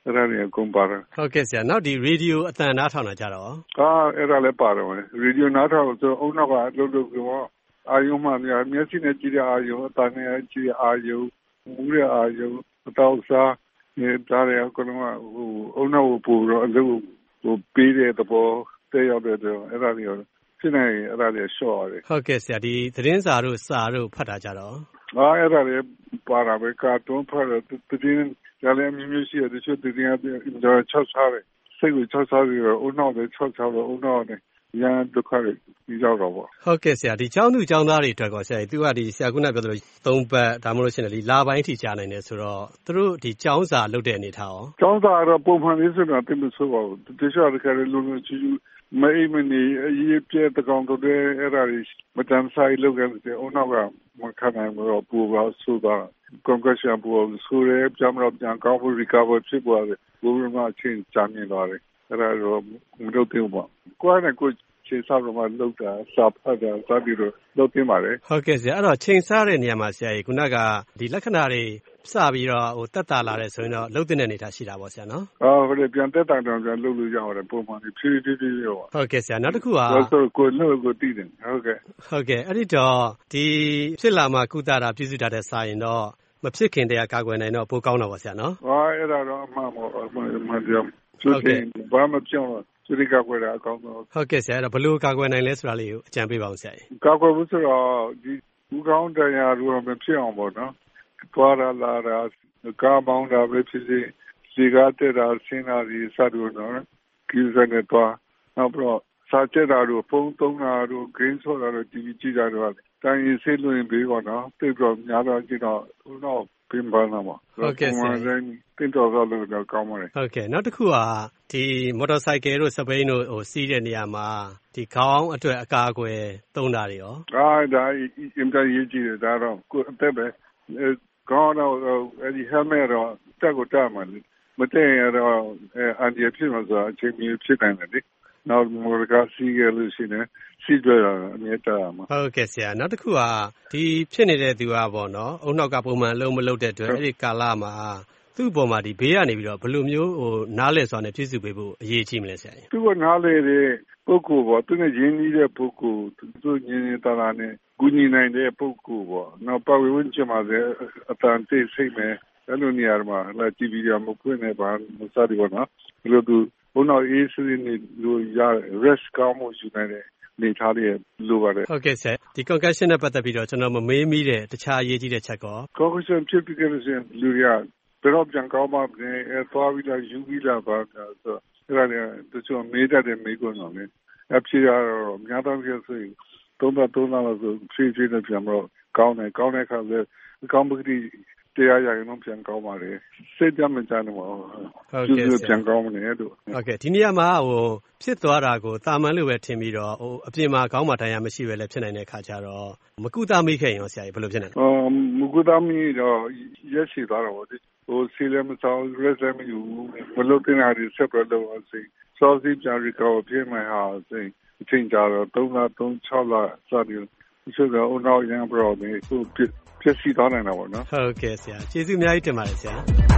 V: အဲ့ဒါတွေအကုန်ပါတယ်
E: ဟုတ်ကဲ့ဆရာနောက်ဒီရေဒီယိုအသံနားထောင်တာကြတော့
V: အာအဲ့ဒါလည်းပါတယ်ရေဒီယိုနားထောင်ဆိုအုံနောက်ကလှုပ်လှုပ်ပြောအာယုံမှများမျက်စိနဲ့ကြည့်တဲ့အာယုံအတန်နဲ့ကြည့်တဲ့အာယုံမူးတဲ့အာယုံအတော့စားနေတားတယ်ကတော့ဟိုအုံနောက်ပို့တော့အလုပ်ဟိုပေးတဲ့သဘောတဲ့ရောက်တဲ့တော့အဲ့ဒါတွေဖြစ်နေအဲ့ဒါတွေရှော့ရတယ်
E: ဟုတ်ကဲ့ဆရာဒီသတင်းစာတို့စာတို့ဖတ်တာကြတော့
V: အာအဲ့ဒါတွေပါတာပဲကာတွန်းဖတ်တဲ့သတင်းကြလည်းမျိုးမျိုးရှိတယ်တချို့သတင်းအတော့ချောက်စားတယ်စိတ်ကိုချောက်စားပြီးတော့အုံနောက်လည်းချောက်ချောက်တော့အုံနောက်နဲ့ရန်ဒုက္ခတွေပြီးတော့တော့ပေါ့
E: ဟုတ်ကဲ့ဆရာဒီကျောင်းသူကျောင်းသားတွေအတွက်ကောဆရာသူကဒီဆရာကပြောသလိုသုံးပတ်ဒါမှမဟုတ်ရှင်လေလာပိုင်းထိကြားနိုင်တယ်ဆိုတော့သူတို့ဒီကျောင်းစာလုပ်တဲ့အနေထားရော
V: ကျောင်းစာတော့ပုံမှန်လေးဆိုတော့တင်မဆိုးပါဘူးတချို့တခါလေလုံးလုံးချီချူမအိမ်မနေအရေးပြတဲ့ကောင်တို့တဲ့အဲ့ဒါတွေမတန်ဆိုင်လုပ်ခဲ့တယ်အုံနောက်ကမခနိုင်တော့ပူပါဆိုတော့ concussion ပူဆိုရဲကြမ်းတော့ပြန်ကောင်းဖို့ recover ဖြစ်သွားတယ်ဘုရားမချင်းချမ်းနေသွားတယ်အဲ့ဒါတော့မလုပ်သေးဘူးပေါ့ကိုယ်နဲ့ကိုယ်ချိန်စားတော့မှလောက်တာစာဖတ်တာစပြီးတော့လုပ်တင်ပါလေ
E: ဟုတ်ကဲ့ဆရာအဲ့တော့ချိန်စားတဲ့နေရာမှာဆရာကြီးခုနကဒီလက္ခဏာတွေစပြီးတော့ဟိုတက်တာလာတယ်ဆိုရင်တော့လှုပ်တဲ့အနေထားရှိတာပေါ့ဆရာနော်
V: အော်ဟိုလေပြန်တက်တာတော့ပြန်လှုပ်လို့ရပါတယ်ပုံမှန်ဖြည်းဖြည်းဖြည်းရော
E: ဟုတ်ကဲ့ဆရာနောက်တစ်ခုက
V: ဆိုကိုလှုပ်ကိုတည်တယ်ဟုတ်ကဲ့
E: ဟုတ်ကဲ့အဲ့ဒီတော့ဒီဖြစ်လာမှကုသတာပြုစုတာတဲ့စာရင်တော့မဖြစ်ခင်တည်းကကာကွယ်နိုင်တော့ပိုကောင်းတော့ပါဆရာနော်
V: ဟောအဲ့ဒါတော့အမှန်ပေါ့အမှန်မှန်တယ်ဟုတ်ကဲ့ဘာမှပြောင်းတော့သူဒီကာကွယ်တာအကောင်းဆုံး
E: ဟုတ်ကဲ့ဆရာအဲ့တော့ဘယ်လိုကာကွယ်နိုင်လဲဆိုတာလေးကိုအကြံပေးပါဦးဆရာကြီး
V: ကာကွယ်ဖို့ဆိုတော့ဒီဘူးကောင်းတရားတို့မဖြစ်အောင်ပေါ့နော်သွားလာလာတာကားမောင်းတာပဲဖြစ်စေစီကားတက်တာဆင်းတာဒီစသဖြင့်နော်ကိစ္စနဲ့တော့နောက်ပြီးတော့စာချက်တာတို့ဖုန်းသုံးတာတို့ဂိမ်းဆော့တာတို့တီဗီကြည့်တာတို့တိုင်းရေးဆေးလွှင့်ပေးပါနော်တိတ်တော့များတော့ကြည့်တော့ဦးတော့ပြင်ပန်းလာမှာ
E: ဟုတ်ကဲ့ဆရာ
V: တင်တော်တော့လို့တော့ကောင်းပါတယ်
E: ဟုတ်ကဲ့နောက်တစ်ခုကဒီမော်တော်ဆိုင်ကယ်တို့စပိန်တို့ဟိုစီးတဲ့နေရာမှာဒီခေါင်းအတွက်အကာအကွယ်သုံးတာတွေရော
V: အာဒါအင်တာရေးကြည့်တယ်ဒါတော့ကိုအသက်ပဲခေါင်းတော့အဲ့ဒီ helmet တော့တက်ကိုတက်မှာမတက်ရတော့အန်ဒီဖြစ်မှာဆိုအချိန်ကြီးဖြစ်နိုင်တယ်လေနောက်မော်တော်စီးရလို့ရှိနေစီးကြရအမြဲတမ်းမှာ
E: ဟုတ်ကဲ့ဆရာနောက်တစ်ခုကဒီဖြစ်နေတဲ့သူကပေါ့နော်အုံနောက်ကပုံမှန်အလုံးမလုပ်တဲ့အတွက်အဲ့ဒီကာလမှာသူ့ပေါ်မှာဒီဘေးကနေပြီးတော့ဘယ်လိုမျိုးဟိုနားလဲစွာနဲ့ပြည့်စုံပေးဖို့အရေးကြီးမလဲဆရာကြီး
V: သူကနားလဲတဲ့ပုဂ္ဂိုလ်ပေါ့သူနဲ့ရင်းနှီးတဲ့ပုဂ္ဂိုလ်သူညင်နေတာလာနဲ့ကူညီနိုင်တဲ့ပုဂ္ဂိုလ်ပေါ့နောက်ပတ်ဝန်းကျင်မှာလည်းအတန်တိတ်စိတ်နဲ့အဲ့လိုနေရာမှာလာကြည့်ပြီးတော့မပွင့်နေပါမစားဒီပေါ့နော်ဘယ်လိုသူဘုံတော်အေးစင်းနေလို့ရ rest ကောင်းမှုယူနိုင်တဲ့နေထားတဲ့လိုပါတယ်
E: ဟုတ်ကဲ့ဆရာဒီ concussion နဲ့ပတ်သက်ပြီးတော့ကျွန်တော်မမေးမိတဲ့တခြားအရေးကြီးတဲ့ချက်ကော
V: concussion ဖြစ်ပြီးတဲ့ဆိုရင်လူရဘယ်တော့ပြန်ကောင်းမှအဲသွားပြီးတော့ယူပြီးလာပါဆိုအဲ့ဒါလည်းတချို့မေးတတ်တယ်မေးကုန်တော့လေအဖြစ်ရတော့များတော့ပြဆိုရင်သုံးတော့သုံးတော့ဆိုဖြည်းဖြည်းနဲ့ပြန်တော့ကောင်းတယ်ကောင်းတဲ့ခါကျကောင်းပကတိတရားရရင်တော့ပြန်ကောင်းပါလေစိတ်ကြမကြတော့ဟုတ်ကဲ့ပြန်ကောင်းမယ်လို့
E: ဟုတ်ကဲ့ဒီနေရာမှာဟိုဖြစ်သွားတာကိုတာမန်လို့ပဲထင်ပြီးတော့ဟိုအပြင်မှာကောင်းမှတရားမရှိပဲလည်းဖြစ်နိုင်တဲ့ခါကျတော့မကုသမိခဲ့ရင်ရောဆရာကြီးဘယ်လိုဖြစ်နိုင်လဲ
V: အော်မကုသမိတော့ရက်ရှိသွားတော့ဟိုဆီလမဆောင်ရက်စမယူဘလို့တင်လာဒီဆက်ပြတော့အစီစောစီပြန်ရီကောဖြစ်မှာဟာစိအချိန်ကြာတော့သုံးလသုံး ၆လစသည်ဆိုတော့အနောက်ရန်ဘရောနေကိုပြည့်စည်သွားနိုင်တာပေါ့နော်
E: ဟုတ်ကဲ့ဆရာကျေးဇူးအများကြီးတင်ပါတယ်ဆရာ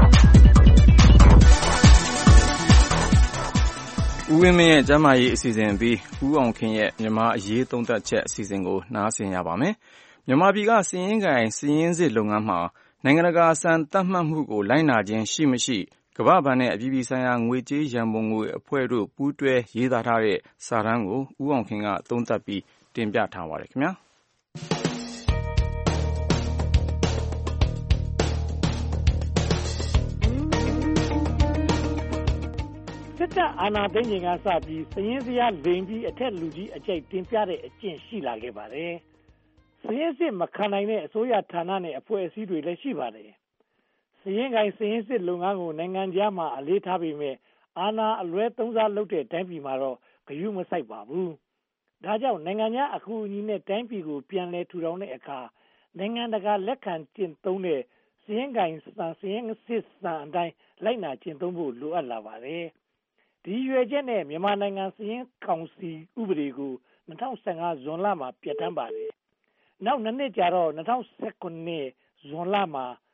B: ဦးဝင်းမင်းရဲ့ကျမ်းမာရေးအစီအစဉ်ပြီးဦးအောင်ခင်ရဲ့မြန်မာအရေးသုံးသပ်ချက်အစီအစဉ်ကိုနားဆင်ရပါမယ်မြန်မာပြည်ကစီရင်ကိုင်စီရင်စစ်လုပ်ငန်းမှာနိုင်ငံတကာစံသတ်မှတ်မှုကိုလိုက်နာခြင်းရှိမရှိကမ္ဘာ့ဘဏ်နဲ့အပြည်ပြည်ဆိုင်ရာငွေကြေးရန်ပုံငွေအဖွဲ့တို့ပူးတွဲရေးသားထားတဲ့စာတမ်းကိုဦးအောင်ခင်ကသုံးသပ်ပြီးတင်ပြထားပါတယ်ခင်ဗျာ
C: စစ်တပ်အာဏာသိမ်းချိန်ကစပြီးစည်ရင်းစရာလိမ်ပြီးအထက်လူကြီးအကြိုက်တင်ပြတဲ့အကျင့်ရှိလာခဲ့ပါတယ်။စည်ရင်းစစ်မခံနိုင်တဲ့အစိုးရဌာနနဲ့အဖွဲ့အစည်းတွေလည်းရှိပါတယ်။စည်ရင်းကိုင်စည်ရင်းစစ်လုပ်ငန်းကိုနိုင်ငံခြားမှာအလေးထားပေမဲ့အာဏာအလွဲသုံးစားလုပ်တဲ့တိုင်းပြည်မှာတော့ဂရုမစိုက်ပါဘူး။ဒါကြောင့်နိုင်ငံခြားအကူအညီနဲ့တိုင်းပြည်ကိုပြန်လည်ထူထောင်တဲ့အခါနိုင်ငံတကာလက်ခံကျင့်သုံးတဲ့စည်ရင်းကိုင်စံစည်ရင်းစစ်စံအတိုင်းလိုက်နာကျင့်သုံးဖို့လိုအပ်လာပါတယ်။ဒီရွယ်ချက်နဲ့မြန်မာနိုင်ငံစည်ရင်းကောင်စီဥပဒေကို၂၀၁၅ဇွန်လမှာပြဋ္ဌာန်းပါတယ်။နောက်နှစ်နှစ်ကြာတော့၂၀၁၇ဇွန်လမှာ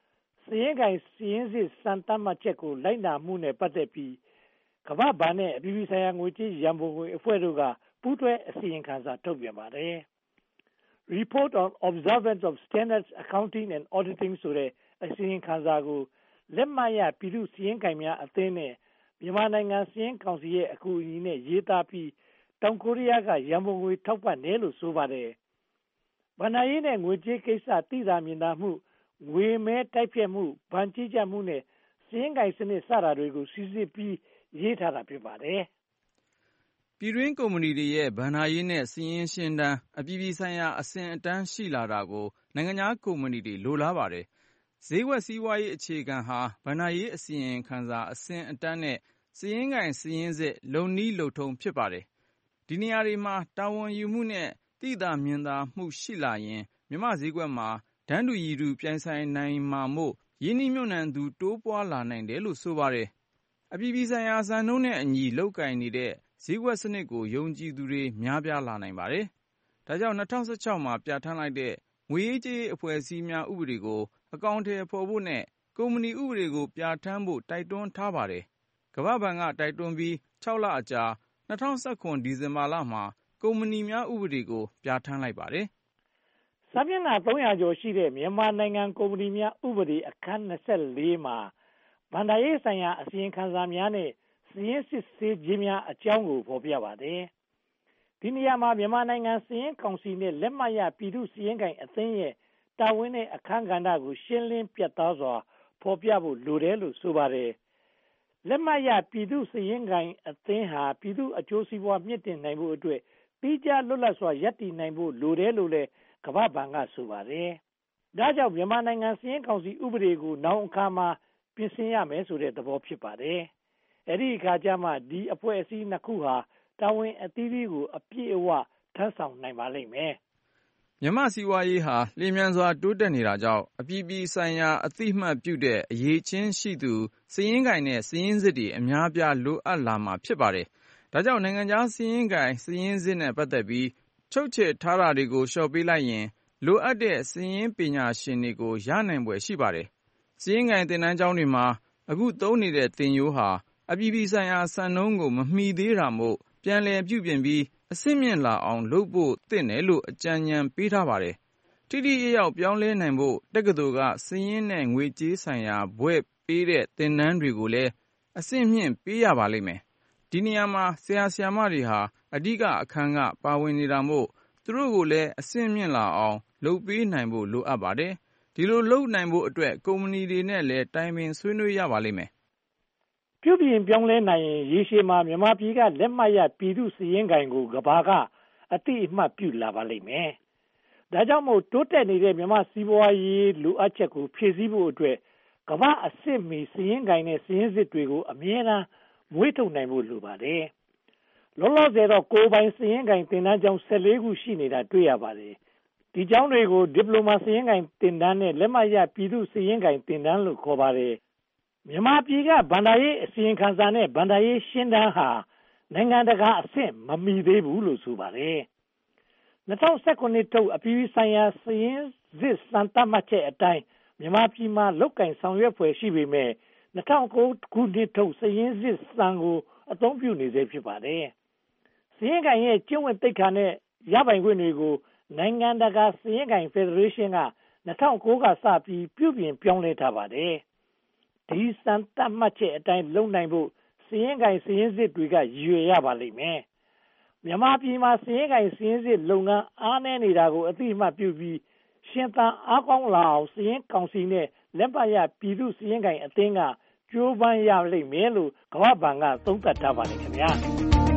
C: စာရင်းကိုင်စာရင်းစစ်စံသတ်မှတ်ချက်ကိုလိုက်နာမှုနဲ့ပတ်သက်ပြီးကမ္ဘာ့ဘဏ်နဲ့အပြည်ပြည်ဆိုင်ရာငွေကြေးရန်ပုံငွေအဖွဲ့တို့ကပူးတွဲအစီရင်ခံစာထုတ်ပြန်ပါတယ်။ Report on Observance of Standards Accounting and Auditing ဆိုတဲ့အစီရင်ခံစာကိုလက်မှတ်ရပြည်သူ့စာရင်းကိုင်များအသင်းနဲ့မြန်မာနိုင်ငံစာရင်းကောင်စီရဲ့အကူအညီနဲ့ရေးသားပြီးတောင်ကိုရီးယားကရန်ပုံငွေထောက်ပံ့တယ်လို့ဆိုပါတယ်။ဘဏ္ဍာရေးနဲ့ငွေကြေးကိစ္စသိသာမြင်သာမှုငွေမဲတိုက်ဖြတ်မှုဗန်ကြီးကြမှုနဲ့စာရင်းကိုင်စနစ်စတာတွေကိုစီစစ်ပြီးရေးထားတာဖြစ်ပါတယ်
B: ။ပြည်တွင်းကုမ္ပဏီတွေရဲ့ဘဏ္ဍာရေးနဲ့စီးရင်ရှင်းတန်းအပြည်ပြည်ဆိုင်ရာအဆင့်အတန်းရှိလာတာကိုနိုင်ငံခြားကုမ္ပဏီတွေလိုလားပါတယ်။ဈေးကွက်စီးပွားရေးအခြေခံဟာဘဏ္ဍာရေးအစီရင်ခံစာအဆင့်အတန်းနဲ့စီးရင်ကိုင်စီးရင်စစ်လုံနီးလုံထုံဖြစ်ပါတယ်။ဒီနေရာတွေမှာတာဝန်ယူမှုနဲ့သိသာမြင်သာမှုရှိလာရင်မြန်မာဈေးကွက်မှာတန်းတူရည်တူပြိုင်ဆိုင်နိုင်မှာမို့ရင်းနှီးမြှုပ်နှံသူတိုးပွားလာနိုင်တယ်လို့ဆိုပါတယ်။အပြည်ပြည်ဆိုင်ရာစံနှုန်းနဲ့အညီလုပ်ကိုင်နေတဲ့ဈေးကွက်စနစ်ကိုယုံကြည်သူတွေများပြားလာနိုင်ပါတယ်။ဒါကြောင့်၂၀၁၆မှာပြဋ္ဌာန်းလိုက်တဲ့ငွေရေးကြေးရေးအဖွဲ့အစည်းများဥပဒေကိုအကောင်အထည်ဖော်ဖို့နဲ့ကုမ္ပဏီဥပဒေကိုပြဋ္ဌာန်းဖို့တိုက်တွန်းထားပါတယ်။ကမ္ဘာ့ဘဏ်ကတိုက်တွန်းပြီး၆လအကြာ၂၀၁၇ဒီဇင်ဘာလမှာကုမ္ပဏီများဥပဒေကိုပြဋ္ဌာန်းလိုက်ပါတယ်
C: ။စာမျက်နှာသုံးရာကျော်ရှိတဲ့မြန်မာနိုင်ငံကုမ္ပဏီများဥပဒေအခန်း၂၄မှာဘဏ္ဍာရေးဆိုင်ရာအစီရင်ခံစာများနဲ့စာရင်းစစ်ဆေးခြင်းများအကြောင်းကိုဖော်ပြပါတယ်။ဒီနေရာမှာမြန်မာနိုင်ငံစာရင်းကောင်စီနဲ့လက်မှတ်ရပြည်သူ့စာရင်းကိုင်အသင်းရဲ့တာဝန်နဲ့အခန်းကဏ္ဍကိုရှင်းလင်းပြတ်သားစွာဖော်ပြဖို့လိုတယ်လို့ဆိုပါတယ်။လက်မှတ်ရပြည်သူ့စာရင်းကိုင်အသင်းဟာပြည်သူ့အကျိုးစီးပွားမြင့်တင်နိုင်ဖို့အတွက်ပြီးကြလွတ်လပ်စွာရပ်တည်နိုင်ဖို့လိုတယ်လို့လည်းကမ္ဘာ့ဘဏ်ကဆိုပါတယ်။ဒါကြောင့်မြန်မာနိုင်ငံစာရင်းကောင်စီဥပဒေကိုနောက်အခါမှာပြင်ဆင်ရမယ်ဆိုတဲ့သဘောဖြစ်ပါတယ်။အဲဒီအခါကျမှဒီအဖွဲ့အစည်းနှစ်ခုဟာတာဝန်အသီးသီးကိုအပြည့်အဝထမ်းဆောင်နိုင်ပါလိမ့်မယ်
B: ။မြန်မာစီးပွားရေးဟာလျင်မြန်စွာတိုးတက်နေတာကြောင့်အပြည်ပြည်ဆိုင်ရာအသိမှတ်ပြုတဲ့အရေးချင်းရှိသူစာရင်းကိုင်နဲ့စာရင်းစစ်တွေအများပြားလိုအပ်လာမှာဖြစ်ပါတယ်။ဒါကြောင့်နိုင်ငံခြားစာရင်းကိုင်စာရင်းစစ်နဲ့ပတ်သက်ပြီးချုပ်ချယ်ထားတာတွေကိုလျှော့ပေးလိုက်ရင်လိုအပ်တဲ့စာရင်းပညာရှင်တွေကိုရနိုင်ဖွယ်ရှိပါတယ်။စာရင်းကိုင်သင်တန်းကျောင်းတွေမှာအခုသုံးနေတဲ့သင်ရိုးဟာအပြည်ပြည်ဆိုင်ရာစံနှုန်းကိုမမီသေးတာမို့ပြန်လည်ပြုပြင်ပြီးအဆင့်မြင့်လာအောင်လုပ်ဖို့သင့်တယ်လို့အကြံဉာဏ်ပေးထားပါတယ်။ထိထိရောက်ပြောင်းလဲနိုင်ဖို့တက္ကသိုလ်ကစာရင်းနဲ့ငွေကြေးဆိုင်ရာဘွဲ့ပေးတဲ့သင်တန်းတွေကိုလည်းအဆင့်မြင့်ပေးရပါလိမ့်မယ်။ဒီနေရာမှာဆရာဆရာမတွေဟာအဓိကအခန်းကပါဝင်နေတာမို့သူတို့ကိုလည်းအဆင့်မြင့်လာအောင်လုပ်ပေးနိုင်ဖို့လိုအပ်ပါတယ်။ဒီလိုလုပ်နိုင်ဖို့အတွက်ကုမ္ပဏီတွေနဲ့လည်းတိုင်ပင်ဆွေးနွေးရပါလိမ့်မယ်
C: ။ပြုပြင်ပြောင်းလဲနိုင်ရင်ရေရှည်မှာမြန်မာပြည်ကလက်မှတ်ရပြည်သူ့စာရင်းကိုင်ကိုကဘာကအတိအမှတ်ပြုလာပါလိမ့်မယ်။ဒါကြောင့်မို့တိုးတက်နေတဲ့မြန်မာစီးပွားရေးလိုအပ်ချက်ကိုဖြည့်ဆည်းဖို့အတွက်ကမ္ဘာအဆင့်မီစာရင်းကိုင်နဲ့စာရင်းစစ်တွေကိုအမြဲတမ်းမွေးထုတ်နိုင်ဖို့လိုပါတယ်။လောလောဆယ်တော့ကိုယ်ပိုင်စာရင်းကိုင်သင်တန်းကျောင်း၁၄ခုရှိနေတာတွေ့ရပါတယ်။ဒီကျောင်းတွေကိုဒီပလိုမာစာရင်းကိုင်သင်တန်းနဲ့လက်မှတ်ရပြည်သူ့စာရင်းကိုင်သင်တန်းလို့ခေါ်ပါတယ်။မြန်မာပြည်ကဘဏ္ဍာရေးအစီရင်ခံစာနဲ့ဘဏ္ဍာရေးရှင်းတန်းဟာနိုင်ငံတကာအဆင့်မမီသေးဘူးလို့ဆိုပါတယ်။၂၀၁၇ထုတ်အပြည်ပြည်ဆိုင်ရာစာရင်းစစ်စံသတ်မှတ်ချက်အတိုင်းမြန်မာပြည်မှာလုပ်ကိုင်ဆောင်ရွက်ဖွယ်ရှိပေမဲ့၂၀၀၉ခုနှစ်ထုတ်စာရင်းစစ်စံကိုအသုံးပြုနေသေးဖြစ်ပါတယ်။စာရင်းကိုင်ရဲ့ကျင့်ဝတ်သိက္ခာနဲ့ရပိုင်ခွင့်တွေကိုနိုင်ငံတကာစာရင်းကိုင်ဖက်ဒရေးရှင်းက၂၀၀၉ကစပြီးပြုပြင်ပြောင်းလဲထားပါတယ်။ဒီစံသတ်မှတ်ချက်အတိုင်းလုပ်နိုင်ဖို့စာရင်းကိုင်စာရင်းစစ်တွေကရည်ရွယ်ရပါလိမ့်မယ်။မြန်မာပြည်မှာစာရင်းကိုင်စာရင်းစစ်လုပ်ငန်းအားနည်းနေတာကိုအသိအမှတ်ပြုပြီးရှင်သန်အားကောင်းလာအောင်စာရင်းကောင်စီနဲ့လက်မှတ်ရပြည်သူ့စာရင်းကိုင်အသင်းကကြိုးပမ်းရလိမ့်မယ်လို့ကမ္ဘာ့ဘဏ်ကသုံးသပ်ထားပါတယ်ခင်ဗျာ။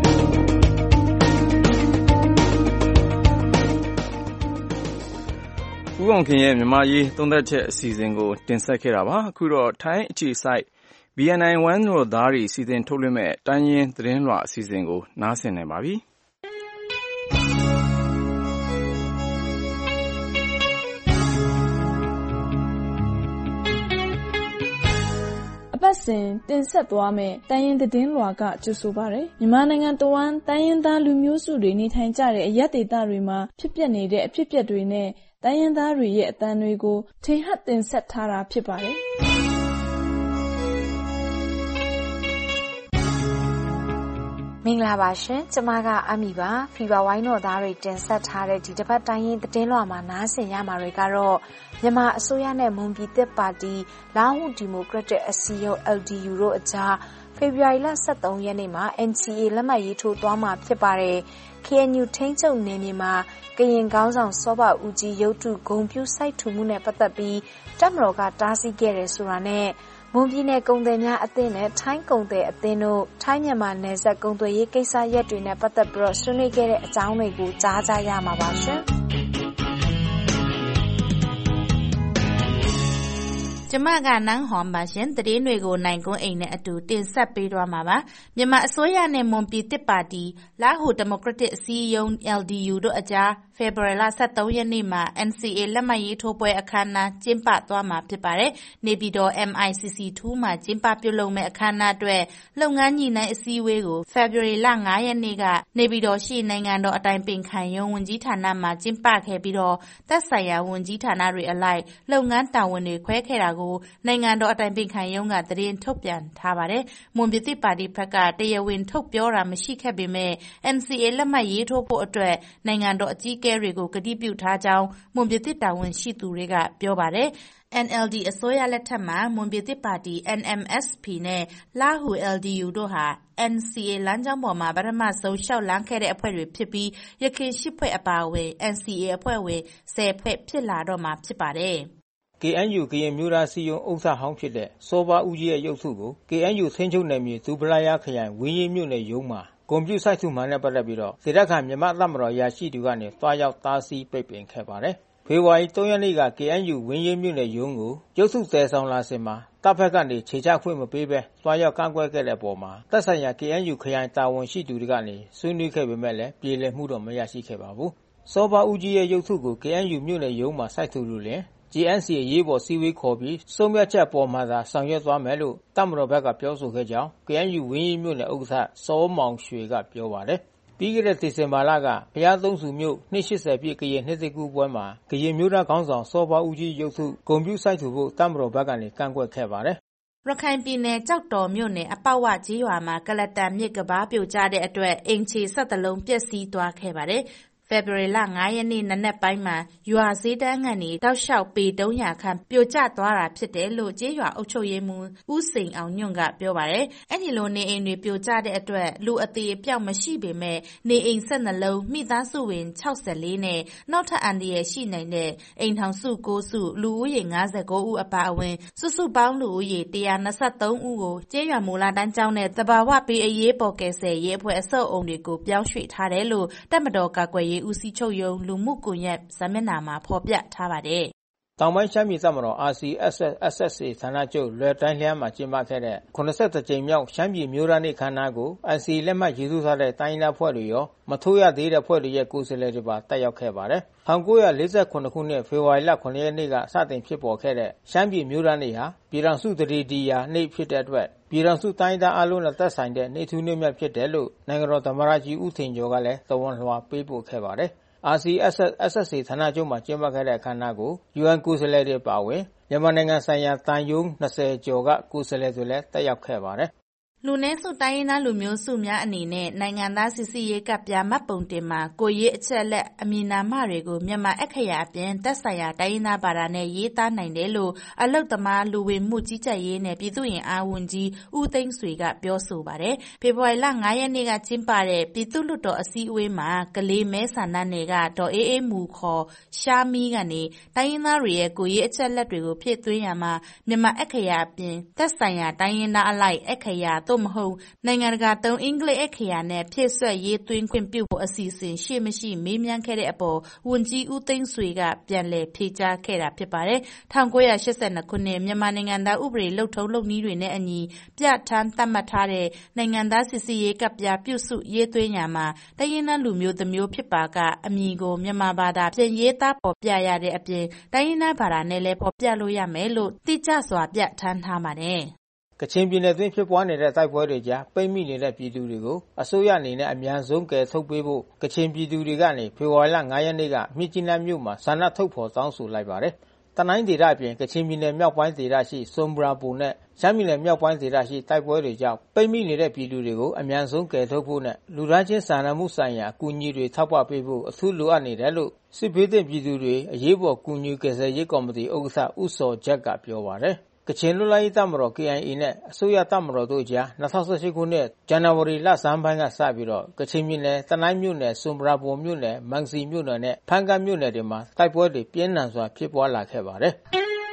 B: ဦးအောင်ခင်ရဲ့မြန်မာရေးသုံးသပ်ချက်အစီအစဉ်ကိုတင်ဆက်ခဲ့တာပါ။အခုတော့ထိုင်းအခြေစိုက် ဘီအန်အိုင် ဝမ်းတော်သားတွေစီစဉ်ထုတ်လွှင့်မဲ့တိုင်းရင်းသတင်းလွှာအစီအစဉ်ကိုနားဆင်နိုင်ပါပြီ။
D: အပတ်စဉ်တင်ဆက်သွားမယ့်တိုင်းရင်းသတင်းလွှာကကြိုဆိုပါရယ်မြန်မာနိုင်ငံတဝန်းတိုင်းရင်းသားလူမျိုးစုတွေနေထိုင်ကြတဲ့အရပ်ဒေသတွေမှာဖြစ်ပျက်နေတဲ့အဖြစ်အပျက်တွေနဲ့တိုင်းရင်းသားတွေရဲ့အသံတွေကိုထင်ဟပ်တင်ဆက်ထားတာဖြစ်ပါတယ်။
F: မင်္ဂလာပါရှင်ကျမကအမီပါဖီဗာဝိုင်းတော်သားတွေတင်ဆက်ထားတဲ့ဒီတစ်ပတ်တိုင်းရင်းသတင်းလွှာမှာနားဆင်ရမှာတွေကတော့မြန်မာအစိုးရနဲ့မွန်ပြည်သစ်ပါတီလာဟုဒီမိုကရက်တစ်အစည်းအရုံး L D U တို့အကြားဖေဖော်ဝါရီလ၁၃ရက်နေ့မှာ N C A လက်မှတ်ရေးထိုးသွားမှာဖြစ်ပါတယ်။ K N U ထိန်းချုပ်နယ်မြေမှာကရင်ခေါင်းဆောင်စောဘဦးကြီးရုပ်တုဂုံပြုစိုက်ထူမှုနဲ့ပတ်သက်ပြီးတပ်မတော်ကတားဆီးခဲ့တယ်ဆိုတာနဲ့မွန်ပြည်နယ်ကုန်သည်များအသင်းနဲ့ထိုင်းကုန်သည်အသင်းတို့ထိုင်းမြန်မာနယ်စပ်ကုန်သွယ်ရေးကိစ္စရပ်တွေနဲ့ပတ်သက်ပြီးတော့ဆွေးနွေးခဲ့တဲ့အကြောင်းတွေကိုကြားကြရမှာပါရှင်။ကျမကနန်းဟွန်ပါရှင်သတင်းတွေကိုနိုင်ကွန်းအိမ်နဲ့အတူတင်ဆက်ပေးသွားမှာပါမြန်မာအစိုးရနဲ့မွန်ပြည်သစ်ပါတီလာဟုဒီမိုကရက်တစ်အစည်းအရုံး L D U တို့အကြားဖေဖော်ဝါရီလ၁၃ရက်နေ့မှာ N C A လက်မှတ်ရေးထိုးပွဲအခမ်းအနားကျင်းပသွားမှာဖြစ်ပါတယ်နေပြည်တော် M I C C twoမှာကျင်းပပြုလုပ်မဲ့အခမ်းအနားအတွက်လုပ်ငန်းညှိနှိုင်းအစည်းအဝေးကိုဖေဖော်ဝါရီလ၅ရက်နေ့ကနေပြည်တော်ရှိနိုင်ငံတော်အတိုင်ပင်ခံရုံးဝန်ကြီးဌာနမှာကျင်းပခဲ့ပြီးတော့သက်ဆိုင်ရာဝန်ကြီးဌာနတွေအလိုက်လုပ်ငန်းတာဝန်တွေခွဲခဲ့တာကိုနိုင်ငံတော်အတိုင်ပင်ခံရုံးကသတင်းထုတ်ပြန်ထားပါတယ်။မွန်ပြည်သစ်ပါတီဘက်ကတရားဝင်ထုတ်ပြောတာမရှိခဲ့ပေမဲ့ N C A လက်မှတ်ရေးထိုးဖို့အတွက်နိုင်ငံတော်အကြီးအကဲတွေကိုကတိပြုထားကြောင်းမွန်ပြည်သစ်တာဝန်ရှိသူတွေကပြောပါတယ်။ N L D အစိုးရလက်ထက်မှာမွန်ပြည်သစ်ပါတီ N M S P နဲ့လာဟု L D U တို့ဟာ N C A လမ်းကြောင်းပေါ်မှာပထမဆုံးလျှောက်လန်းခဲ့တဲ့အဖွဲ့တွေဖြစ်ပြီးရခိုင်ရှစ်ဖွဲ့အပါအဝင် N C A အဖွဲ့ဝင်ဆယ်ဖွဲ့ဖြစ်လာတော့မှာဖြစ်ပါတယ်။
H: K N U ကရင်မျိုးသားစီယုံဥက္ကဋ္ဌဟောင်းဖြစ်တဲ့စောဘဦးကြီးရဲ့ရုပ်ထုကို K N U ထိန်းချုပ်နယ်မြေဒူပလာယာခရိုင်ဝင်းရေးမြို့နယ်ရုံးမှာဂုံပြုစိုက်ထုမှန်နဲ့ပတ်သက်ပြီးတော့ဒေသခံမြန်မာတပ်မတော်ရာရှိသူကနေတွားရောက်တားဆီးပိတ်ပင်ခဲ့ပါတယ်။ဖေဖော်ဝါရီ၃ရက်နေ့က K N U ဝင်းရေးမြို့နယ်ရုံးကိုရုပ်ထုတည်ဆောင်လာစဉ်မှာတပ်ဖက်ကနေခြေချခွင့်မပေးဘဲတွားရောက်ကန့်ကွက်ခဲ့တဲ့အပေါ်မှာသက်ဆိုင်ရာ K N U ခရိုင်တာဝန်ရှိသူတွေကနေဆွေးနွေးခဲ့ပေမဲ့လည်းပြေလည်မှုတော့မရရှိခဲ့ပါဘူး။စောဘဦးကြီးရဲ့ရုပ်ထုကို K N U မြို့နယ်ရုံးမှာစိုက်ထူလို့လည်းG N C အရေးပေါ်စည်းဝေးခေါ်ပြီးဆုံးဖြတ်ချက်ပေါ်မှာသာဆောင်ရွက်သွားမယ်လို့တပ်မတော်ဘက်ကပြောဆိုခဲ့ကြောင်း K N U ဝင်းရေးမြို့နယ်ဥက္ကဋ္ဌစောမောင်ရွှေကပြောပါတယ်။ပြီးခဲ့တဲ့ဒီဇင်ဘာလကဘုရားသုံးဆူမြို့နှစ်၈၀ပြည့်ကရင်နှစ်သစ်ကူးပွဲမှာကရင်မျိုးသားခေါင်းဆောင်စောဘဦးကြီးရုပ်ထုဂုံပြုစိုက်ထူဖို့တပ်မတော်ဘက်ကနေကန့်ကွက်ခဲ့ပါတယ်
F: ရခိုင်ပြည်နယ်ကြောက်တော်မြို့နယ်အပေါက်ဝကြီးရွာမှာကလတန်မြစ်ကဘာပြိုကျတဲ့အတွက်အင်ချီဆက်တလုံးပျက်စီးသွားခဲ့ပါတယ်။ဖေဖော်ဝါရီလ၅ရက်နေ့နနက်ပိုင်းမှာရွာဈေးတန်းကနေတောက်လျှောက်ပေ၃၀၀ခန့်ပြိုကျသွားတာဖြစ်တယ်လို့ကျေးရွာအုပ်ချုပ်ရေးမှူးဦးစိန်အောင်ညွန့်ကပြောပါတယ်။အဲ့ဒီလိုနေအိမ်တွေပြိုကျတဲ့အတွက်လူအသေးအပြောက်မရှိပေမဲ့နေအိမ်၁၂လုံးမိသားစုဝင်၆၄နဲ့နောက်ထပ်အန္တရာယ်ရှိနိုင်တဲ့အိမ်ထောင်စု၉စုလူဦးရေ၅၉ဦးအပါအဝင်စုစုပေါင်းလူဦးရေ၁၂၃ဦးကိုကျေးရွာမူလတန်းကျောင်းနဲ့တဘာဝပေးအရေးပေါ်ကယ်ဆယ်ရေးအဖွဲ့အစောအုံတွေကိုပြောင်းရွှေ့ထားတယ်လို့တပ်မတော်ကာကွယ်ရေးဦးစီးချုပ်ရုံးလူမှုကွန်ရက်စာမျက်နှာမှာဖော်ပြထားပါတယ်
H: ။တောင်ပိုင်းရှမ်းပြည်တပ်မတော် R C S S S S A ဌာနချုပ်လွယ်တိုင်းလျန်းမှာကျင်းပခဲ့တဲ့ခုနစ်ဆယ့်တစ်ကြိမ်မြောက်ရှမ်းပြည်မျိုးသားနေ့ခမ်းနားကို N C A လက်မှတ်ရေးထိုးထားတဲ့တိုင်းရင်းသားဖွဲ့တွေရောမထိုးရသေးတဲ့ဖွဲ့တွေရဲ့ကိုယ်စားလှယ်တွေပါတက်ရောက်ခဲ့ပါတယ်။၁၉၄၇ခုနှစ်ဖေဖော်ဝါရီလ၇ရက်နေ့ကစတင်ဖြစ်ပေါ်ခဲ့တဲ့ရှမ်းပြည်မျိုးသားနေ့ဟာပြည်ထောင်စုတရေတီယာနေ့ဖြစ်တဲ့အတွက်ပြည်ထောင်စုတိုင်းသားအလုံးနဲ့သက်ဆိုင်တဲ့နေ့ထူးနေ့မြတ်ဖြစ်တယ်လို့နိုင်ငံတော်သမ္မတကြီးဦးထင်ကျော်ကလည်းသဝဏ်လွှာပေးပို့ခဲ့ပါတယ်။ R C S S S A ဌာနချုပ်မှာကျင်းပခဲ့တဲ့အခမ်းအနားကို U N ကိုယ်စားလှယ်တွေပါဝင်မြန်မာနိုင်ငံဆိုင်ရာတန်ယုံ၂၀ကျော်ကကိုယ်စားလှယ်တွေလည်းတက်ရောက်ခဲ့ပါတယ်။
F: လူနည်းစုတိုင်းရင်းသားလူမျိုးစုများအနေနဲ့နိုင်ငံသားစစ်စစ်ရေးကပ်ပြားမှတ်ပုံတင်မှာကိုရေးအချက်လက်အမည်နာမတွေကိုမြန်မာအခရာအပြင်သက်ဆိုင်ရာတိုင်းရင်းသားဘာသာနဲ့ရေးသားနိုင်တယ်လို့အလုတ်သမားလူဝင်မှုကြီးကြပ်ရေးနဲ့ပြည်သူ့ရင်အားဝန်ကြီးဦးသိန်းဆွေကပြောဆိုပါတယ်။ဖေဖော်ဝါရီလ၅ရက်နေ့ကကျင်းပတဲ့ပြည်သူ့လွှတ်တော်အစည်းအဝေးမှာကလေးမဲဆန္ဒနယ်ကဒေါ်အေးအေးမူခေါ်ရှားမီးကနေတိုင်းရင်းသားတွေရဲ့ကိုရေးအချက်လက်တွေကိုဖြည့်သွင်းရမှာမြန်မာအခရာအပြင်သက်ဆိုင်ရာတိုင်းရင်းသားအလိုက်အခရာမဟုတ်နိုင်ငံတကာသုံးအင်္ဂလိပ်အခရာနဲ့ဖြည့်ဆွက်ရေးသွင်းခွင့်ပြုဖို့အစီအစဉ်ရှိမရှိမေးမြန်းခဲ့တဲ့အပေါ်ဝန်ကြီးဦးသိန်းဆွေကပြန်လည်ဖြေကြားခဲ့တာဖြစ်ပါတယ်။၁၉၈၂ခုနှစ်မြန်မာနိုင်ငံသားဥပဒေလုပ်ထုံးလုပ်နည်းတွေနဲ့အညီပြဋ္ဌာန်းသတ်မှတ်ထားတဲ့နိုင်ငံသားစစ်စစ်ရေးကပ်ပြားပြုစုရေးသွင်းရမှာတိုင်းရင်းသားလူမျိုးတစ်မျိုးဖြစ်ပါကအမည်ကိုမြန်မာဘာသာပြန်ရေးသားပေါ်ပြရတဲ့အပြင်တိုင်းရင်းသားဘာသာနဲ့လည်းပေါ်ပြလို့ရမယ်လို့တိကျစွာပြဋ္ဌာန်းထားပါတယ်။
H: ကချင်ပြည်နယ်တွင်းဖြစ်ပွားနေတဲ့တိုက်ပွဲတွေကြားပိတ်မိနေတဲ့ပြည်သူတွေကိုအစိုးရအနေနဲ့အမြန်ဆုံးကယ်ထုတ်ပေးဖို့ကချင်ပြည်သူတွေကနေဖေဖော်ဝါရီလ ၅ ရက်နေ့ကမြစ်ကြီးနားမြို့မှာဆန္ဒထုတ်ဖော်တောင်းဆိုလိုက်ပါတယ်။တနိုင်းဒေသအပြင်ကချင်ပြည်နယ်မြောက်ပိုင်းဒေသရှိဆွမ်ဘရာပူနဲ့ရှမ်းပြည်နယ်မြောက်ပိုင်းဒေသရှိတိုက်ပွဲတွေကြောင့်ပိတ်မိနေတဲ့ပြည်သူတွေကိုအမြန်ဆုံးကယ်ထုတ်ဖို့နဲ့လူသားချင်းစာနာမှုဆိုင်ရာအကူအညီတွေထောက်ပံ့ပေးဖို့အထူးလိုအပ်နေတယ်လို့စစ်ဘေးသင့်ပြည်သူတွေအရေးပေါ်ကူညီကယ်ဆယ်ရေးကော်မတီဥက္ကဋ္ဌဦးစောဂျက်ကပြောပါတယ်။ကချင်လွတ်လပ်ရေးတပ်မတော် K I A နဲ့အစိုးရတပ်မတော်တို့ကြား၂၀၁၈ခုနှစ်ဇန်နဝါရီလဆန်းပိုင်းကစပြီးတော့ကချင်ပြည်နယ်တနိုင်းမြို့နယ်ဆွမ်ဘရာပူမြို့နယ်မန်စီမြို့နယ်နဲ့ဖန်ကတ်မြို့နယ်တွေမှာတိုက်ပွဲတွေပြင်းထန်စွာဖြစ်ပွားလာခဲ့ပါတယ်။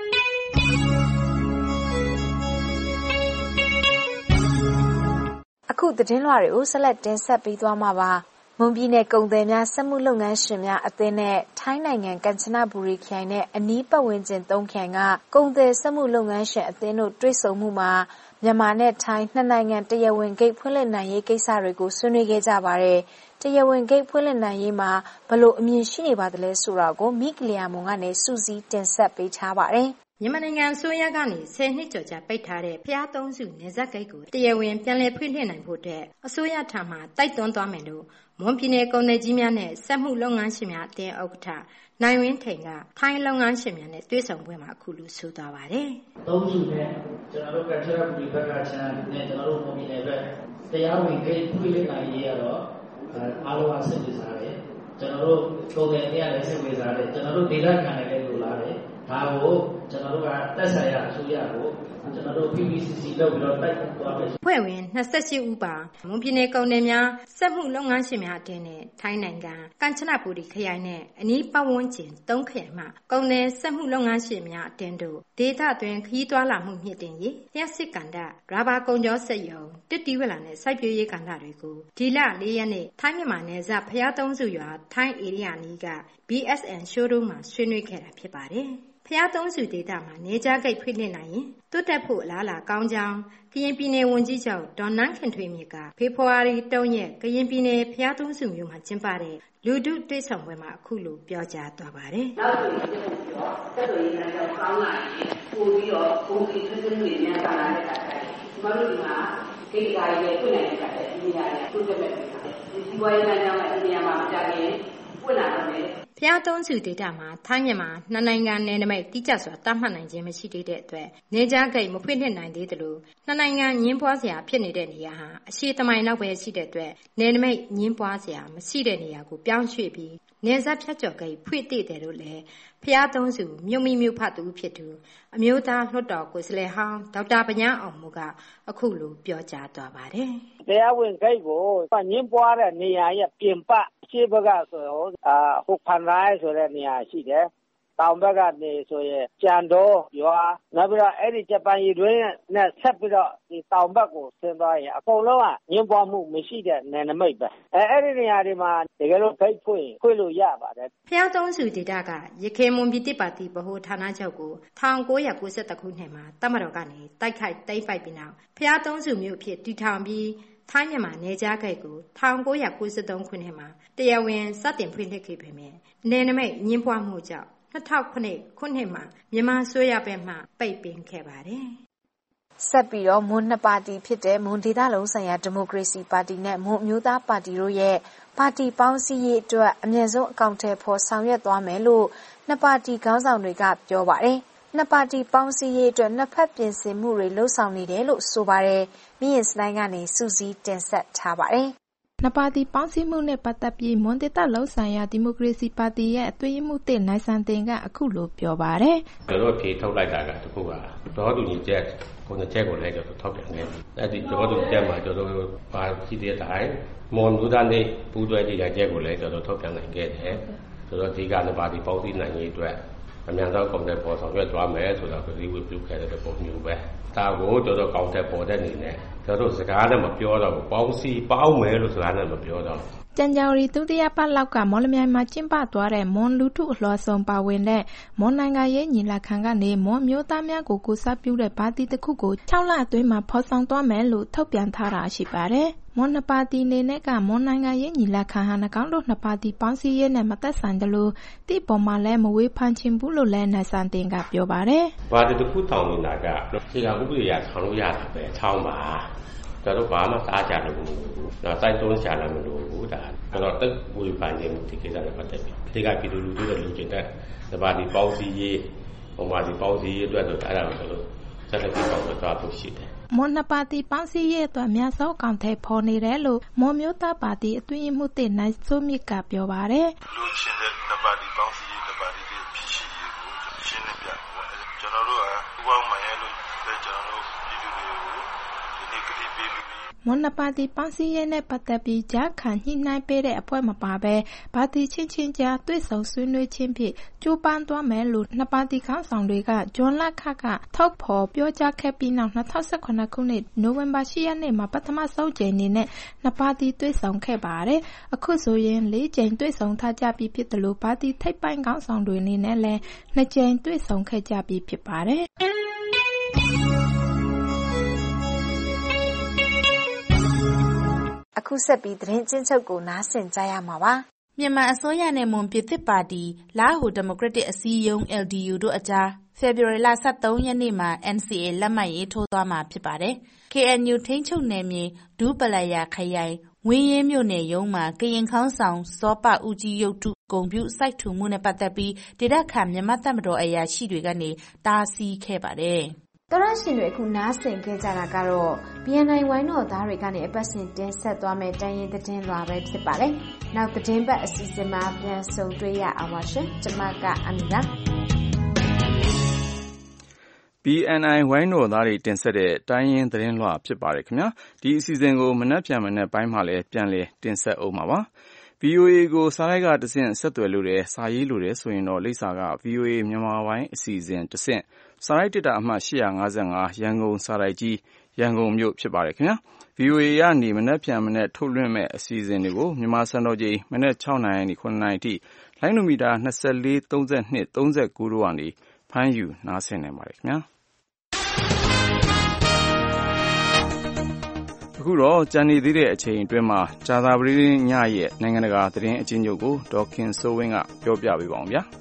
N: အခုသတင်းလွှာတွေကိုဆက်လက်တင်ဆက်ပေးသွားမှာပါ။မွန်ပြည်နယ်ကုန်သည်များစက်မှုလုပ်ငန်းရှင်များအသင်းနဲ့ထိုင်းနိုင်ငံကမ်ချနဘူရီခရိုင်နဲ့အနီးပတ်ဝန်းကျင်သုံးခရိုင်ကကုန်သည်စက်မှုလုပ်ငန်းရှင်အသင်းတို့တွေ့ဆုံမှုမှာမြန်မာနဲ့ထိုင်းနှစ်နိုင်ငံတရားဝင်ဂိတ်ဖွင့်လှစ်နိုင်ရေးကိစ္စတွေကိုဆွေးနွေးခဲ့ကြပါတယ်။တရားဝင်ဂိတ်ဖွင့်လှစ်နိုင်ရေးမှာဘယ်လိုအမြင်ရှိနေပါသလဲဆိုတာကိုမိကလျာမွန်ကနေစူးစီးတင်ဆက်ပေးထားပါတယ်။
G: မြန်မာနိုင်ငံအစိုးရကနေဆယ်နှစ်ကျော်ကြာပိတ်ထားတဲ့ဖျားသုံးစုနယ်စပ်ဂိတ်ကိုတရားဝင်ပြန်လည်ဖွင့်လှစ်နိုင်ဖို့တဲ့အစိုးရထံမှတိုက်တွန်းသွားမယ်လို့မွန်ပြည်နယ်ကုန်သည်ကြီးများနဲ့စက်မှုလုပ်ငန်းရှင်များအသင်းဥက္ကဋ္ဌနိုင်ဝင်းထိန်ကထိုင်းလုပ်ငန်းရှင်များနဲ့တွေ့ဆုံပွဲမှာအခုလိုဆိုသွားပါတယ်
I: ။သုံးစုနဲ့ကျွန်တော်တို့ကချရပူဒီဘက်ကချမ်းနဲ့ကျွန်တော်တို့မွန်ပြည်နယ်ဘက်တရားဝင်ဂိတ်ဖွင့်လှစ်နိုင်ရေးကတော့အားလုံးအဆင်ပြေစားတယ်။ကျွန်တော်တို့ကုန်သည်တွေလည်းစိတ်ဝင်စားတယ်။ကျွန်တော်တို့ဒေသခံတွေလည်းလိုလားတယ်။ဒါကိုကျွန်တော်တို့ကတက်ဆိုင်ရာအစိုးရကိုကျွန်တော်တို့ P P C C လုပ်ပြီးတော့တိုက်သွားမယ်
G: ဖွဲ့ဝင်၂၈ဦးပါမွန်ပြည်နယ်ကုန်သည်များစက်မှုလုပ်ငန်းရှင်များအသင်းနဲ့ထိုင်းနိုင်ငံကမ်ချနဘူရီခရိုင်နဲ့အနီးပတ်ဝန်းကျင်သုံးခရိုင်မှာကုန်သည်စက်မှုလုပ်ငန်းရှင်များအသင်းတို့ဒေသတွင်ခရီးသွားလာမှုမြင့်တင်ရေးလျှက်စစ်ကန္တရာဘာကုန်ကြောစက်ရုံတစ်တီဝလာနဲ့စိုက်ပျိုးရေးကန္တတွေကိုဒီလ၄ရက်နေ့ထိုင်းမြန်မာနယ်စပ်ဖျားသုံးစုရွာထိုင်းဧရိယာနီးက B S N showroom မှာဆွေးနွေးခဲ့တာဖြစ်ပါတယ်ဖျားသုံးစုဒေသမှာနေကြဂိတ်ဖွင့်လှစ်နိုင်ရင်တွတ်တက်ဖို့အလားအလာကောင်းကြောင်းကရင်ပြည်နယ်ဝန်ကြီးချုပ်ဒေါ်နန်းခင်ထွေးမြင့်ကဖေဖော်ဝါရီ၃ရက်ကရင်ပြည်နယ်ဖျားသုံးစုမြို့မှာကျင်းပတဲ့လူထုတွေ့ဆုံပွဲမှာအခုလိုပြောကြားသွားပါတယ်
W: ။နောက်ဆိုရင်တော့တက်တော်ရေးများကောင်းလာရင်ပို့ပြီးတော့ပုံစံထွန်းထွန်းတွေများပါလာတဲ့အခါကျရင်ဒီမှာတို့ဒီမှာဂိတ်ကားရဲ့ဖွင့်နိုင်တဲ့အခါကျရင်ဒီနေရာနဲ့တွတ်တက်မဲ့ဖြစ်ပါတယ်။ဒီစီးပွားရေးလမ်းကြောင်းကဒီနေရာမှာမကြခင်ပွင့်လာတော့တယ်
G: ဖျားသုံးစုဒေသမှာထိုင်းမြန်မာနှစ်နိုင်ငံနယ်နိမိတ်တိကျစွာတတ်မှတ်နိုင်ခြင်းမရှိသေးတဲ့အတွက်နေကြားဂိတ်မဖွင့်လှစ်နိုင်သေးသလိုနှစ်နိုင်ငံညှင်းပွားစရာဖြစ်နေတဲ့နေရာဟာအရှေ့သမိုင်နောက်ပဲရှိတဲ့အတွက်နယ်နိမိတ်ညှင်းပွားစရာမရှိတဲ့နေရာကိုပြောင်းရွှေ့ပြီးနယ်စပ်ဖြတ်ကျော်ဂိတ်ဖွင့်တည်တယ်လို့လည်းဖျားသုံးစုမြို့မိမြို့ဖတ်သူဖြစ်သူအမျိုးသားလွှတ်တော်ကိုယ်စားလှယ်ဟောင်းဒေါက်တာပညာအောင်မူကအခုလိုပြောကြားသွားပါတယ်
A: ။တရားဝင်ဂိတ်ကိုညှင်းပွားတဲ့နေရာရဲ့ပြင်ပရှေ့ဘက်ကဆိုတော့အာဟုတ်ဖန်ရိုင်းဆိုတဲ့နေရာရှိတယ်။တောင်ဘက်ကနေဆိုရင်ကြံတော်ရွာနောက်ပြီးတော့အဲ့ဒီဂျပန်ရေတွင်းနဲ့ဆက်ပြီးတော့ဒီတောင်ဘက်ကိုဆင်းသွားရင်အကုန်လုံးကညှင်းပွားမှုမရှိတဲ့နယ်နိမိတ်ပဲ။အဲအဲ့ဒီနေရာတွေမှာတကယ်လို့ဂိတ်ဖွင့်ဖွင့်လို့ရပါတယ်
G: ။ဖျားသုံးစုဒေသကရခိုင်မွန်ပြည်တစ်ပါတီဗဟိုဌာနချုပ်ကို၁၉၉၁ခုနှစ်မှာတပ်မတော်ကနေတိုက်ခိုက်သိမ်းပိုက်ပြီးနောက်ဖျားသုံးစုမြို့ဖြစ်တည်ထောင်ပြီးထိုင်းမြန်မာနယ်ကြားဂိတ်ကို၁၉၉၃ခုနှစ်မှာတရားဝင်စတင်ဖွင့်လှစ်ခဲ့ပေမယ့်နယ်နိမိတ်ညှင်းပွားမှုကြောင့်၂၀၀၇ခုနှစ်မှာမြန်မာအစိုးရဘက်မှပိတ်ပင်ခဲ့ပါတယ်
N: ။ဆက်ပြီးတော့မွန်နှစ်ပါတီဖြစ်တဲ့မွန်ဒေသလုံးဆိုင်ရာဒီမိုကရေစီပါတီနဲ့မွန်အမျိုးသားပါတီတို့ရဲ့ပါတီပေါင်းစည်းရေးအတွက်အမြင့်ဆုံးအကောင့်ထဲပေါ်ဆောင်ရွက်သွားမယ်လို့နှစ်ပါတီခေါင်းဆောင်တွေကပြောပါတယ်။နှစ်ပါတီပေါင်းစည်းရေးအတွက်နှစ်ဖက်ပြင်ဆင်မှုတွေလှုပ်ဆောင်နေတယ်လို့ဆိုပါတယ်။မြင့်စတိုင်းကနေစူးစီးတင်ဆက်ထားပါတယ်။
X: နှစ်ပါတီပေါင်းစည်းမှုနဲ့ပတ်သက်ပြီးမွန်ဒေသလုံးဆိုင်ရာဒီမိုကရေစီပါတီရဲ့အတွင်းရေးမှူးတစ်နိုင်ဆန်တင်ကအခုလိုပြောပါတယ်
Y: ။ကျွန်တော်ဖြေထုတ်လိုက်တာကတခုကဒေါ်တူညီချက်ကိုယ်ချက်ကိုလည်းကျွန်တော်ထောက်ပြန်နေတယ်။အဲ့ဒီဒေါ်တူညီချက်မှာကျွန်တော်ပါရှိတဲ့အတိုင်းမွန်လူသားနေပူးတွဲကြေညာချက်ကိုလည်းကျွန်တော်ထောက်ပြန်နိုင်ခဲ့တယ်။ဆိုတော့ဒီကနှစ်ပါတီပေါင်းစည်းနိုင်ရေးအတွက်အများဆုံးကောင်တဲ့ပေါ်ဆောင်ရွက်သွားမယ်ဆိုတော့ဒီဝေပြုခဲ့တဲ့ပုံမျိုးပဲ။ဒါကိုကျွန်တော်ကောင်တဲ့ပေါ်တဲ့နေနဲ့ကျွန်တော်စကားနဲ့မပြောတော့ဘူးပေါင်းစီပေါင်းမယ်လို့စကားနဲ့မပြောတော့
X: ကျန်ကြောင်ရီဒုတိယပတ်လောက်ကမော်လမြိုင်မှာကျင်းပသွားတဲ့မွန်လူထုအလွှာဆောင်ပါဝင်တဲ့မွန်နိုင်ငံရေးညီလာခံကနေမွန်မျိုးသားများကိုကိုစားပြုတဲ့ပါတီတစ်ခုကို၆လအတွင်းမှာဖော်ဆောင်သွားမယ်လို့ထုတ်ပြန်ထားတာရှိပါတယ်။မွန်နှစ်ပါတီအနေနဲ့ကမွန်နိုင်ငံရေးညီလာခံဟာနှကောင်တို့နှစ်ပါတီပေါင်းစည်းရေးနဲ့မသက်ဆိုင်တယ်လို့ဒီပေါ်မှာလည်းမဝေဖန်ခြင်းဘူးလို့လည်းနိုင်စံတင်ကပြောပါတယ်
Y: ။ဘာတခုတောင်းနေတာကခြေကဥပဒေရထောင်လို့ရတာပဲထောင်းပါ။ကျွန်တော်ဘာမှစားကြလို့မလို့ဘူး။တော့တိုက်တွန်းကြလည်းမလို့ဘူးဒါ။ကျွန်တော်တက်ဝေဖန်ခြင်းဒီကိစ္စနဲ့ပတ်သက်ပြီးဒီကပြည်သူလူထုတွေလူကျင်တဲ့ဒီပါတီပေါင်းစည်းရေးဟိုမှာဒီပေါင်းစည်းရေးအတွက်တော့အဲ့ဒါကိုလို့ဆက်လက်ပြီးပေါင်းတော့ဖို့ရှိတယ်
X: မွန်နှစ်ပါတီပေါင်းစည်းရေးအတွက်များစွာကောင်ထဲပေါ်နေတယ်လို့မွန်မျိုးသားပါတီအတွင်းမှုတင်နိုင်စိုးမြင့်ကပြောပါတယ်
J: လူချင်းတဲ့နှစ်ပါတီပေါင်းစည်းရေးနှစ်ပါတီတွေဖြစ်ရှိရေးကိုရှင်းလင်းပြကျွန်တော်တို့ကဥပမာရဲလို့ပဲကျွန်တော်တို့ပြည်သူတွေကိုဒီနေ့ကလေးပေးပြီး
X: မွန်နှစ်ပါတီပေါင်းစည်းရေးနဲ့ပတ်သက်ပြီးကြားခံညှိနှိုင်းပေးတဲ့အဖွဲ့မပါဘဲပါတီချင်းချင်းကြားတွေ့ဆုံဆွေးနွေးခြင်းဖြင့်ကြိုးပမ်းသွားမယ်လို့နှစ်ပါတီခေါင်းဆောင်တွေကဂျွန်လခကထောက်ဖော်ပြောကြားခဲ့ပြီးနောက်၂၀၁၇ခုနှစ်နိုဝင်ဘာ၈ရက်နေ့မှာပထမဆုံးကြိမ်အနေနဲ့နှစ်ပါတီတွေ့ဆုံခဲ့ပါတယ်။အခုဆိုရင်၄ကြိမ်တွေ့ဆုံထားကြပြီးဖြစ်တယ်လို့ပါတီထိပ်ပိုင်းခေါင်းဆောင်တွေအနေနဲ့လည်းနှစ်ကြိမ်တွေ့ဆုံခဲ့ကြပြီးဖြစ်ပါတယ်။
F: အခုဆက်ပြီးသတင်းချင်းချုပ်ကိုနားဆင်ကြရမှာပါ။မြန်မာအစိုးရနဲ့မွန်ပြည်သစ်ပါတီလားဟူဒီမိုကရက်တစ်အစည်းအရုံး L D U တို့အကြားဖေဖော်ဝါရီလ၁၃ရက်နေ့မှာ N C A လက်မှတ်ရေးထိုးသွားမှာဖြစ်ပါတယ်။ K N U ထိန်းချုပ်နယ်မြေဒူးပလာယာခရိုင်ဝင်းရင်းမြို့နယ်ရုံးမှာကရင်ခေါင်းဆောင်စောပဦးကြီးရုပ်ထုဂုဏ်ပြုစိုက်ထူမှုနဲ့ပတ်သက်ပြီးဒေသခံမြန်မာတပ်မတော်အရာရှိတွေကနေတားဆီးခဲ့ပါတယ်။တော်ရရှင်တွေအခုနားဆင်ခဲ့ကြတာကတော့ B N I ဝိုင်းတော်သားတွေကနေအပတ်စဉ်တင်ဆက်သွားမယ့်တိုင်းရင်းသတင်းလွှာပဲဖြစ်ပါတယ်။နောက်သတင်းပတ်အစီအစဉ်မှာပြန်ဆုံတွေ့ရအောင်ပါရှင်။ကျွန်မကအမီပါ
B: ။ B N I ဝိုင်းတော်သားတွေတင်ဆက်တဲ့တိုင်းရင်းသတင်းလွှာဖြစ်ပါတယ်ခင်ဗျာ။ဒီအစီအစဉ်ကိုမနက်ဖြန်မနက်ပိုင်းမှာလည်းပြန်လည်တင်ဆက်အောင်ပါပါ။ V O A ကိုစာလိုက်ကတဆင့်ဆက်သွယ်လို့တယ်စာရေးလို့တယ်ဆိုရင်တော့လိပ်စာက V O A မြန်မာပိုင်းအစီအစဉ်တဆင့်စာရိုက်တစ်တာအမှတ်၈၅၅ရန်ကုန်စာရိုက်ကြီးရန်ကုန်မြို့ဖြစ်ပါတယ်ခင်ဗျာ V O A ကနေမနက်ဖြန်မနက်ထုတ်လွှင့်မဲ့အစီအစဉ်တွေကိုမြန်မာစံတော်ချိန်မနက်၆နာရီကနေ၇နာရီအထိလိုင်းနိုမီတာ၂၄ ၃၂ ၃၉တို့ကနေဖမ်းယူနားဆင်နိုင်ပါတယ်ခင်ဗျာအခုတော့ကြံနေသေးတဲ့အချိန်အတွင်းမှာကြာသပတေးညရဲ့နိုင်ငံတကာသတင်းအကျဉ်းချုပ်ကိုဒေါက်ခင်စိုးဝင်းကပြောပြပေးပါအောင်ဗျာ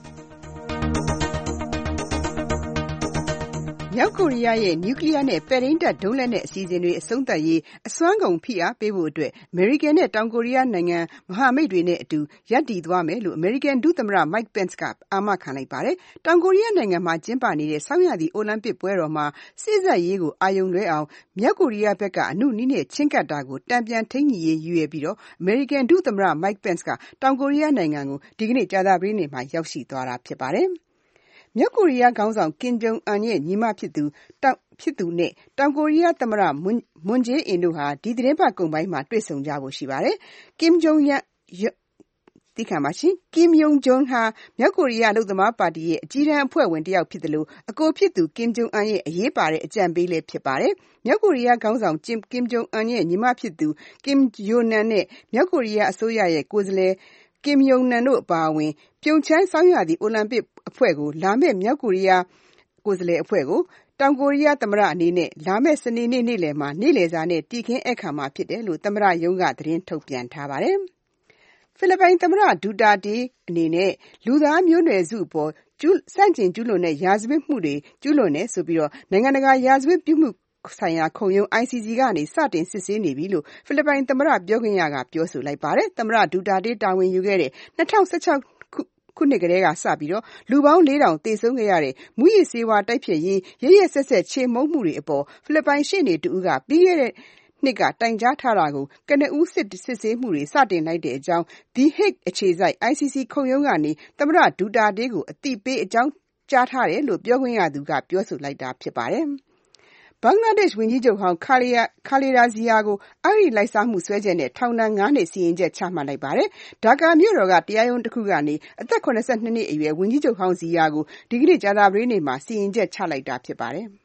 K: မြောက်ကိုရီးယားရဲ့နျူကလ িয়ার နဲ့ပဲ့ထိန်းတပ်ဒုံးလက်နက်အစီအစဉ်တွေအဆုံးသတ်ရေးအစွမ်းကုန်ဖိအားပေးဖို့အတွက်အမေရိကန်နဲ့တောင်ကိုရီးယားနိုင်ငံမဟာမိတ်တွေနဲ့အတူရပ်တည်သွားမယ်လို့အမေရိကန်ဒုသမ္မတ Mike Pence ကအာမခံလိုက်ပါတယ်။တောင်ကိုရီးယားနိုင်ငံမှာကျင်းပနေတဲ့ဆောင်းရာသီအိုလံပစ်ပွဲတော်မှာစေ့စပ်ရေးကိုအာရုံလွှဲအောင်မြောက်ကိုရီးယားဘက်ကအနုနည်းနဲ့ချဉ်းကပ်တာကိုတံပြန်ထိန်းညှိရေးရည်ရွယ်ပြီးတော့အမေရိကန်ဒုသမ္မတ Mike Pence ကတောင်ကိုရီးယားနိုင်ငံကိုဒီကနေ့ကြာသပတေးနေ့မှာရောက်ရှိသွားတာဖြစ်ပါတယ်။မြောက်ကိုရီးယားခေါင်းဆောင်ကင်ဂျုံအန်ရဲ့ညီမဖြစ်သူတောင်ဖြစ်သူနဲ့တောင်ကိုရီးယားသမ္မတမွန်ဂျေးအင်တို့ဟာဒီသတင်းပတ်ကုန်ပိုင်းမှာတွေ့ဆုံကြဖို့ရှိပါတယ်။ကင်ဂျုံယန်ဒီကမှာရှင်ကင်ယုံဂျွန်ဟာမြောက်ကိုရီးယားအလုပ်သမားပါတီရဲ့အကြီးတန်းအဖွဲ့ဝင်တစ်ယောက်ဖြစ်တယ်လို့အကိုဖြစ်သူကင်ဂျုံအန်ရဲ့အရေးပါတဲ့အကြံပေးလည်းဖြစ်ပါတယ်။မြောက်ကိုရီးယားခေါင်းဆောင်ကင်ဂျုံအန်ရဲ့ညီမဖြစ်သူကင်ယိုနန်နဲ့မြောက်ကိုရီးယားအစိုးရရဲ့ကိုယ်စားလှယ်ကင်ယုံနန်တို့အပါအဝင်ပြုံချမ်းဆောင်းရာသီအိုလံပစ်အဖွဲ့ကိုလာမယ့်မြောက်ကိုရီးယားကိုယ်စားလှယ်အဖွဲ့ကိုတောင်ကိုရီးယားသမ္မတအနေနဲ့လာမယ့်စနေနေ့နေ့လယ်မှာနေ့လယ်စာနဲ့တည်ခင်းဧည့်ခံမှာဖြစ်တယ်လို့သမ္မတရုံးကသတင်းထုတ်ပြန်ထားပါတယ်။ဖိလစ်ပိုင်သမ္မတဒူတာတေးအနေနဲ့လူသားမျိုးနွယ်စုအပေါ်ကျူးစန့်ကျင်ကျူးလွန်တဲ့ရာဇဝတ်မှုတွေကျူးလွန်နေဆိုပြီးတော့နိုင်ငံတကာရာဇဝတ်ပြုမှုဆိုင်ရာခုံရုံး I C C ကနေစတင်စစ်ဆေးနေပြီလို့ဖိလစ်ပိုင်သမ္မတပြောခွင့်ရကပြောဆိုလိုက်ပါတယ်။သမ္မတဒူတာတေးတာဝန်ယူခဲ့တဲ့၂၀၁၆ခုနှစ်ကတည်းကစပြီးတော့လူပေါင်း၄ထောင်သေဆုံးခဲ့ရတဲ့မူးယစ်ဆေးဝါးတိုက်ဖျက်ရေးရရဆက်ဆက်ချေမှုန်းမှုတွေအပေါ်ဖိလစ်ပိုင်ရှေ့နေတူကပြီးခဲ့တဲ့နှစ်ကတိုင်ကြားထားတာကိုကနဦးစစ်စစ်ဆေးမှုတွေစတင်လိုက်တဲ့အကြောင်း The Hague အခြေစိုက် I C C ခုံရုံးကနေသမ္မတဒူတာတေးကိုအသိပေးအကြောင်းကြားထားတယ်လို့ပြောခွင့်ရသူကပြောဆိုလိုက်တာဖြစ်ပါတယ်။ဘင်္ဂလားဒေ့ရှ်ဝန်ကြီးချုပ်ဟောင်းခါလီယာခါလီရာဇီယာကိုအဂတိလိုက်စားမှုစွဲချက်နဲ့ထောင်ဒဏ်၅နှစ်စီရင်ချက်ချမှတ်လိုက်ပါတယ်။ဒါကာမြို့တော်ကတရားရုံးတစ်ခုကနေအသက်၇၂နှစ်အရွယ်ဝန်ကြီးချုပ်ဟောင်းဇီယာကိုဒီကနေ့ကြာသပတေးနေ့မှာစီရင်ချက်ချလိုက်တာဖြစ်ပါတယ်။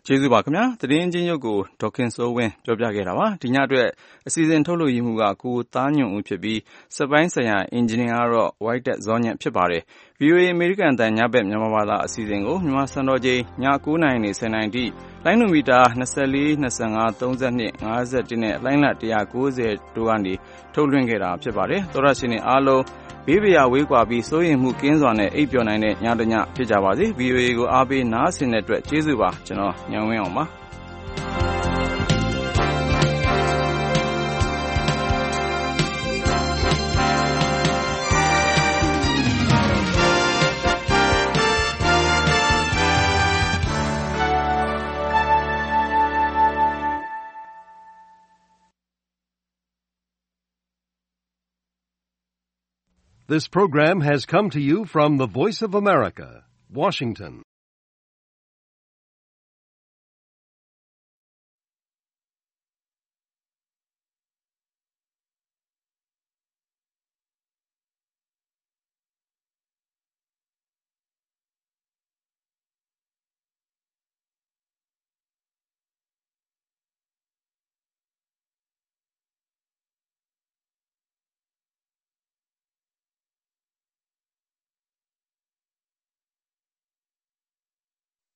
B: ကျေးဇူးပါခင်ဗျာသတင်းချင်းရုပ်ကိုဒေါက်ခင်စိုးဝင်းပြောပြခဲ့တာပါဒီညအတွက်အစီအစဉ်ထုတ်လွှင့်ရမှုကကိုသားညွန့်ဦးဖြစ်ပြီးစက်ပိုင်းဆိုင်ရာအင်ဂျင်နီယာကတော့ White ဇောညံ့ဖြစ်ပါတယ် ဗွီအိုအေ အမေရိကန်အသံညဘက်မြန်မာဘာသာအစီအစဉ်ကိုမြန်မာစံတော်ချိန်ည၉နာရီနေ၁၀နာရီထိလိုင်းနိုမီတာ၂၄ ၂၅ ၃၂ ၅၁နဲ့လိုင်းလ၁၉၀တို့ကနေထုတ်လွှင့်ခဲ့တာဖြစ်ပါတယ်သောရရှင်တွေအားလုံးဘေးပရာဝေးကွာပြီးစိုးရင်မှုကင်းစွာနဲ့အိပ်ပျော်နိုင်တဲ့ညတညဖြစ်ကြပါစေ ဗွီအိုအေ ကိုအားပေးနားဆင်တဲ့အတွက်ကျေးဇူးပါကျွန်တော်ညံဝင်းအောင်ပါ
L: This program has come to you from the Voice of America, Washington.